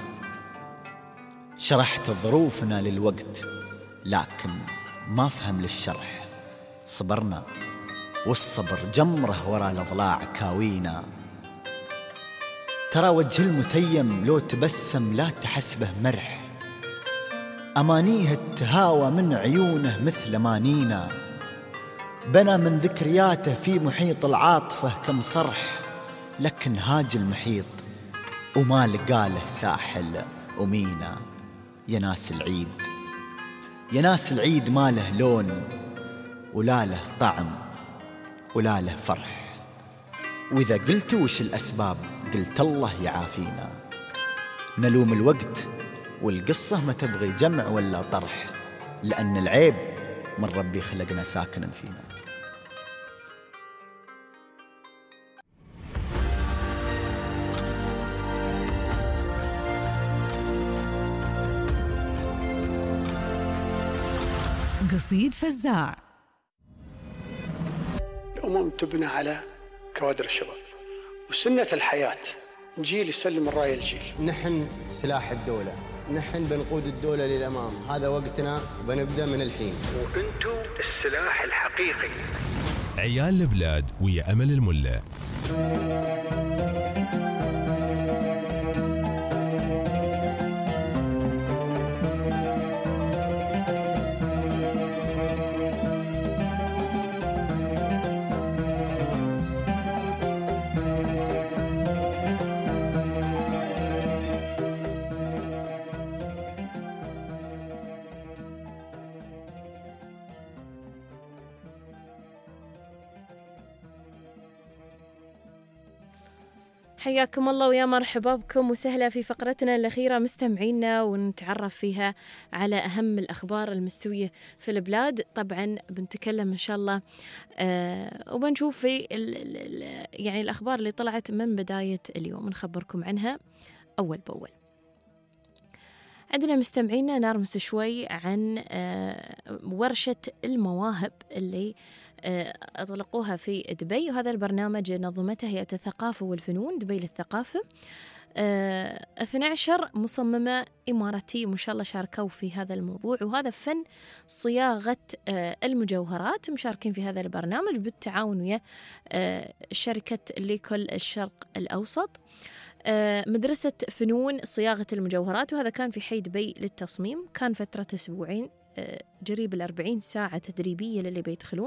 شرحت ظروفنا للوقت لكن ما فهم للشرح، صبرنا والصبر جمره ورا الأضلاع كاوينا. ترى وجه المتيم لو تبسم لا تحسبه مرح، أمانيه التهاوى من عيونه مثل أمانينا. بنى من ذكرياته في محيط العاطفة كم صرح، لكن هاج المحيط وما لقاله ساحل ومينا. يا ناس العيد ما له لون ولا له طعم ولا له فرح، وإذا قلت وش الأسباب قلت الله يعافينا. نلوم الوقت والقصة ما تبغي جمع ولا طرح، لأن العيب من ربي خلقنا ساكنا فينا.
قصيد فزاع.
الأمم تبنى على كوادر الشباب، وسنة الحياة جيل يسلم الراية الجيل.
نحن سلاح الدولة، نحن بنقود الدولة للأمام، هذا وقتنا بنبدأ من الحين.
وأنتم السلاح الحقيقي.
عيال البلاد ويا أمل الملا.
حياكم الله ويا مرحبا بكم وسهلا في فقرتنا الأخيرة مستمعينا، ونتعرف فيها على أهم الأخبار المستوية في البلاد. طبعا بنتكلم إن شاء الله وبنشوف في يعني الأخبار اللي طلعت من بداية اليوم نخبركم عنها أول بأول. عندنا مستمعينا نرمس شوي عن ورشة المواهب اللي أطلقوها في دبي، وهذا البرنامج نظمته هيئة الثقافة والفنون دبي للثقافة. 12 مصممة إماراتية ما شاء الله شاركوا في هذا الموضوع، وهذا فن صياغة المجوهرات. مشاركين في هذا البرنامج بالتعاون ويا شركة ليكول الشرق الأوسط، مدرسة فنون صياغة المجوهرات، وهذا كان في حي دبي للتصميم. كان فترة أسبوعين، جريب 40 ساعة تدريبية للي بيدخلون،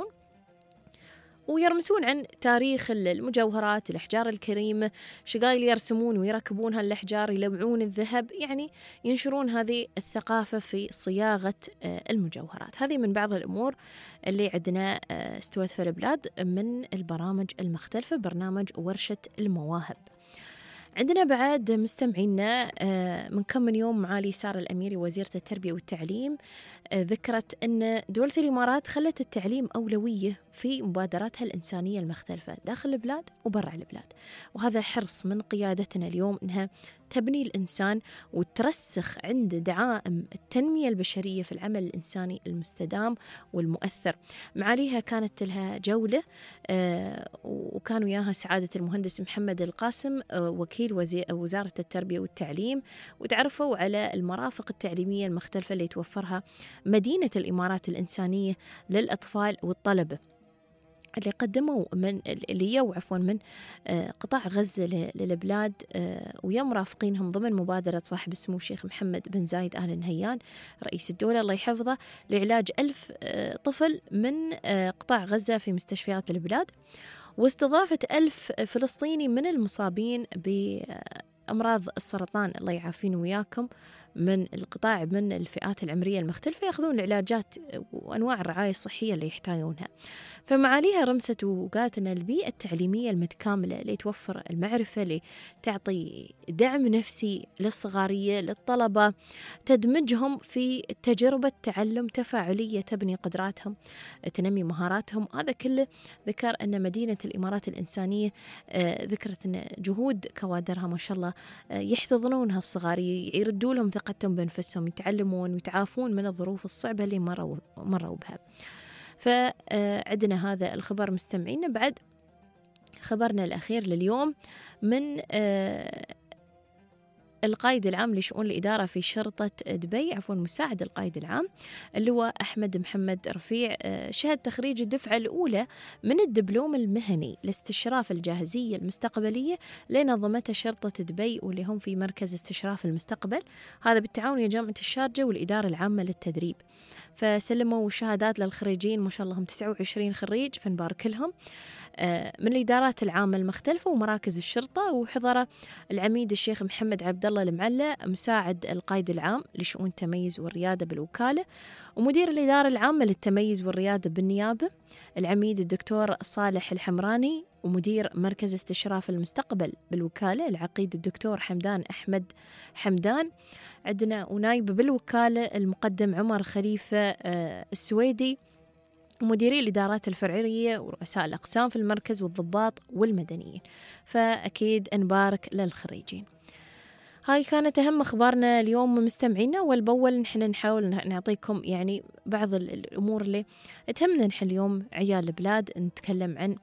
ويرمسون عن تاريخ المجوهرات، الأحجار الكريمة، شقايل يرسمون ويركبون هالأحجار، يلوعون الذهب، يعني ينشرون هذه الثقافة في صياغة المجوهرات. هذه من بعض الأمور اللي عندنا استوت في البلاد من البرامج المختلفة، برنامج ورشة المواهب. عندنا بعد مستمعينا من كم من يوم معالي سارة الأميري وزيرة التربية والتعليم ذكرت أن دولة الإمارات خلت التعليم أولوية في مبادراتها الإنسانية المختلفة داخل البلاد وبرع البلاد، وهذا حرص من قيادتنا اليوم أنها تبني الإنسان وترسخ عند دعائم التنمية البشرية في العمل الإنساني المستدام والمؤثر. معاليها كانت لها جولة وكان وياها سعادة المهندس محمد القاسم وكيل وزارة التربية والتعليم، وتعرفوا على المرافق التعليمية المختلفة اللي توفرها مدينة الإمارات الإنسانية للأطفال والطلبة اللي قدموا من قطاع غزة للبلاد، ويا مرافقينهم ضمن مبادرة صاحب السمو الشيخ محمد بن زايد آل نهيان رئيس الدولة الله يحفظه لعلاج 1000 طفل من قطاع غزة في مستشفيات البلاد، واستضافة 1000 فلسطيني من المصابين بأمراض السرطان الله يعافينا وياكم من القطاع من الفئات العمرية المختلفة، يأخذون العلاجات وأنواع الرعاية الصحية اللي يحتاجونها. فمعاليها رمست وقالت أن البيئة التعليمية المتكاملة اللي توفر المعرفة، اللي تعطي دعم نفسي للصغارية للطلبة، تدمجهم في تجربة تعلم تفاعلية تبني قدراتهم تنمي مهاراتهم. هذا كله ذكر أن مدينة الإمارات الإنسانية ذكرت أن جهود كوادرها ما شاء الله يحتضنونها الصغارية، يردوا لهم ثقتهم بأنفسهم، يتعلمون ويتعافون من الظروف الصعبة اللي مروا بها. فعندنا هذا الخبر مستمعين. بعد خبرنا الأخير لليوم من القائد العام لشؤون الإدارة في شرطة دبي، مساعد القائد العام اللواء أحمد محمد رفيع، شهد تخريج الدفعة الأولى من الدبلوم المهني لاستشراف الجاهزية المستقبلية لنظمتها شرطة دبي، واللي هم في مركز استشراف المستقبل، هذا بالتعاون ويا جامعة الشارجة والإدارة العامة للتدريب. فسلموا شهادات للخريجين ما شاء الله هم 29 خريج، فنبارك لهم، من الإدارات العامة المختلفة ومراكز الشرطة. وحضر العميد الشيخ محمد عبد الله المعلى مساعد القائد العام لشؤون التميز والريادة بالوكالة، ومدير الإدارة العامة للتميز والريادة بالنيابة العميد الدكتور صالح الحمراني، ومدير مركز استشراف المستقبل بالوكالة العقيد الدكتور حمدان أحمد حمدان. عندنا ونايب بالوكالة المقدم عمر خليفة السويدي، ومديري الإدارات الفرعية ورؤساء الأقسام في المركز والضباط والمدنيين. فأكيد نبارك للخريجين. هاي كانت أهم أخبارنا اليوم مستمعينا، والبول نحن نحاول نعطيكم يعني بعض الأمور اللي تهمنا نحن اليوم عيال البلاد، نتكلم عن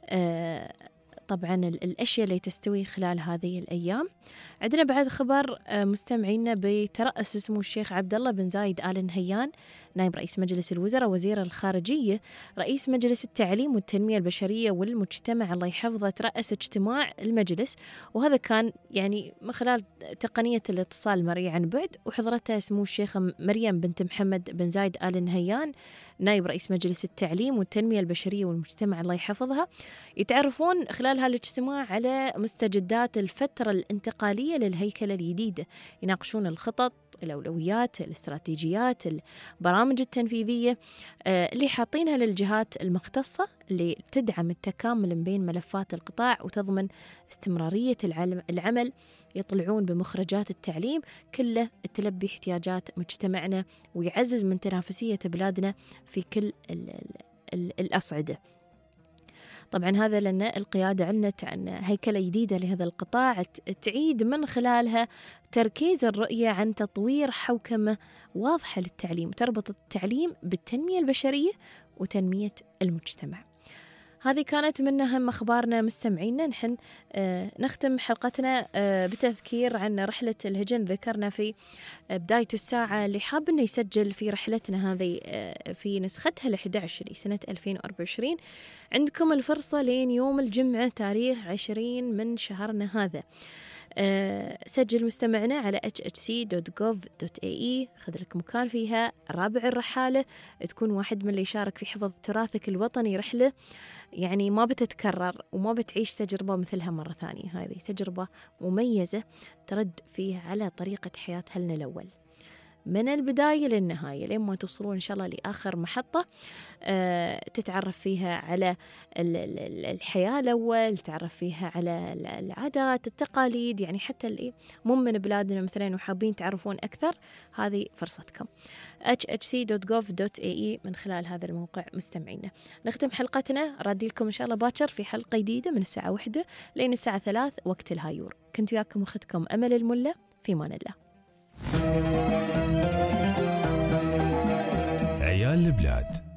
طبعا الأشياء اللي تستوي خلال هذه الأيام. عندنا بعد خبر مستمعينا بترأس سمو الشيخ عبد الله بن زايد آل نهيان نائب رئيس مجلس الوزراء وزير الخارجية رئيس مجلس التعليم والتنمية البشرية والمجتمع الله يحفظه، ترأس اجتماع المجلس، وهذا كان يعني من خلال تقنية الاتصال المرئي عن بعد، وحضرتها سمو الشيخة مريم بنت محمد بن زايد آل نهيان نائب رئيس مجلس التعليم والتنمية البشرية والمجتمع الله يحفظها. يتعرفون خلال هالاجتماع على مستجدات الفترة الانتقالية للهيكلة الجديدة، يناقشون الخطط، الأولويات، الاستراتيجيات، البرامج التنفيذية اللي حاطينها للجهات المختصة اللي تدعم التكامل بين ملفات القطاع وتضمن استمرارية العمل، يطلعون بمخرجات التعليم كله تلبي احتياجات مجتمعنا ويعزز من تنافسية بلادنا في كل الأصعدة. طبعا هذا لأن القيادة علنت عن هيكلة جديدة لهذا القطاع تعيد من خلالها تركيز الرؤية عن تطوير حوكمة واضحة للتعليم، تربط التعليم بالتنمية البشرية وتنمية المجتمع. هذه كانت من أهم أخبارنا مستمعينا. نحن نختم حلقتنا بتذكير عن رحلة الهجن. ذكرنا في بداية الساعة اللي حاب أنه يسجل في رحلتنا هذه في نسختها ال11 لسنة 2024 عندكم الفرصة لين يوم الجمعة تاريخ 20 من شهرنا هذا. سجل مستمعنا على hhc.gov.ae، خذ لك مكان فيها رابع الرحالة، تكون واحد من اللي يشارك في حفظ تراثك الوطني. رحلة يعني ما بتتكرر وما بتعيش تجربة مثلها مرة ثانية. هذه تجربة مميزة ترد فيها على طريقة حياة أهلنا الأول من البداية للنهاية لما توصلون إن شاء الله لآخر محطة تتعرف فيها على الحياة الأول، تتعرف فيها على العادات التقاليد، يعني حتى اللي مو من بلادنا مثلا وحابين تعرفون أكثر، هذه فرصتكم. hhc.gov.ae من خلال هذا الموقع مستمعينا. نختم حلقتنا ردي لكم إن شاء الله باكر في حلقة جديدة من الساعة 1 لين الساعة 3 وقت الهايور. كنت وياكم أختكم أمل الملا، في مان الله.
عيال البلاد.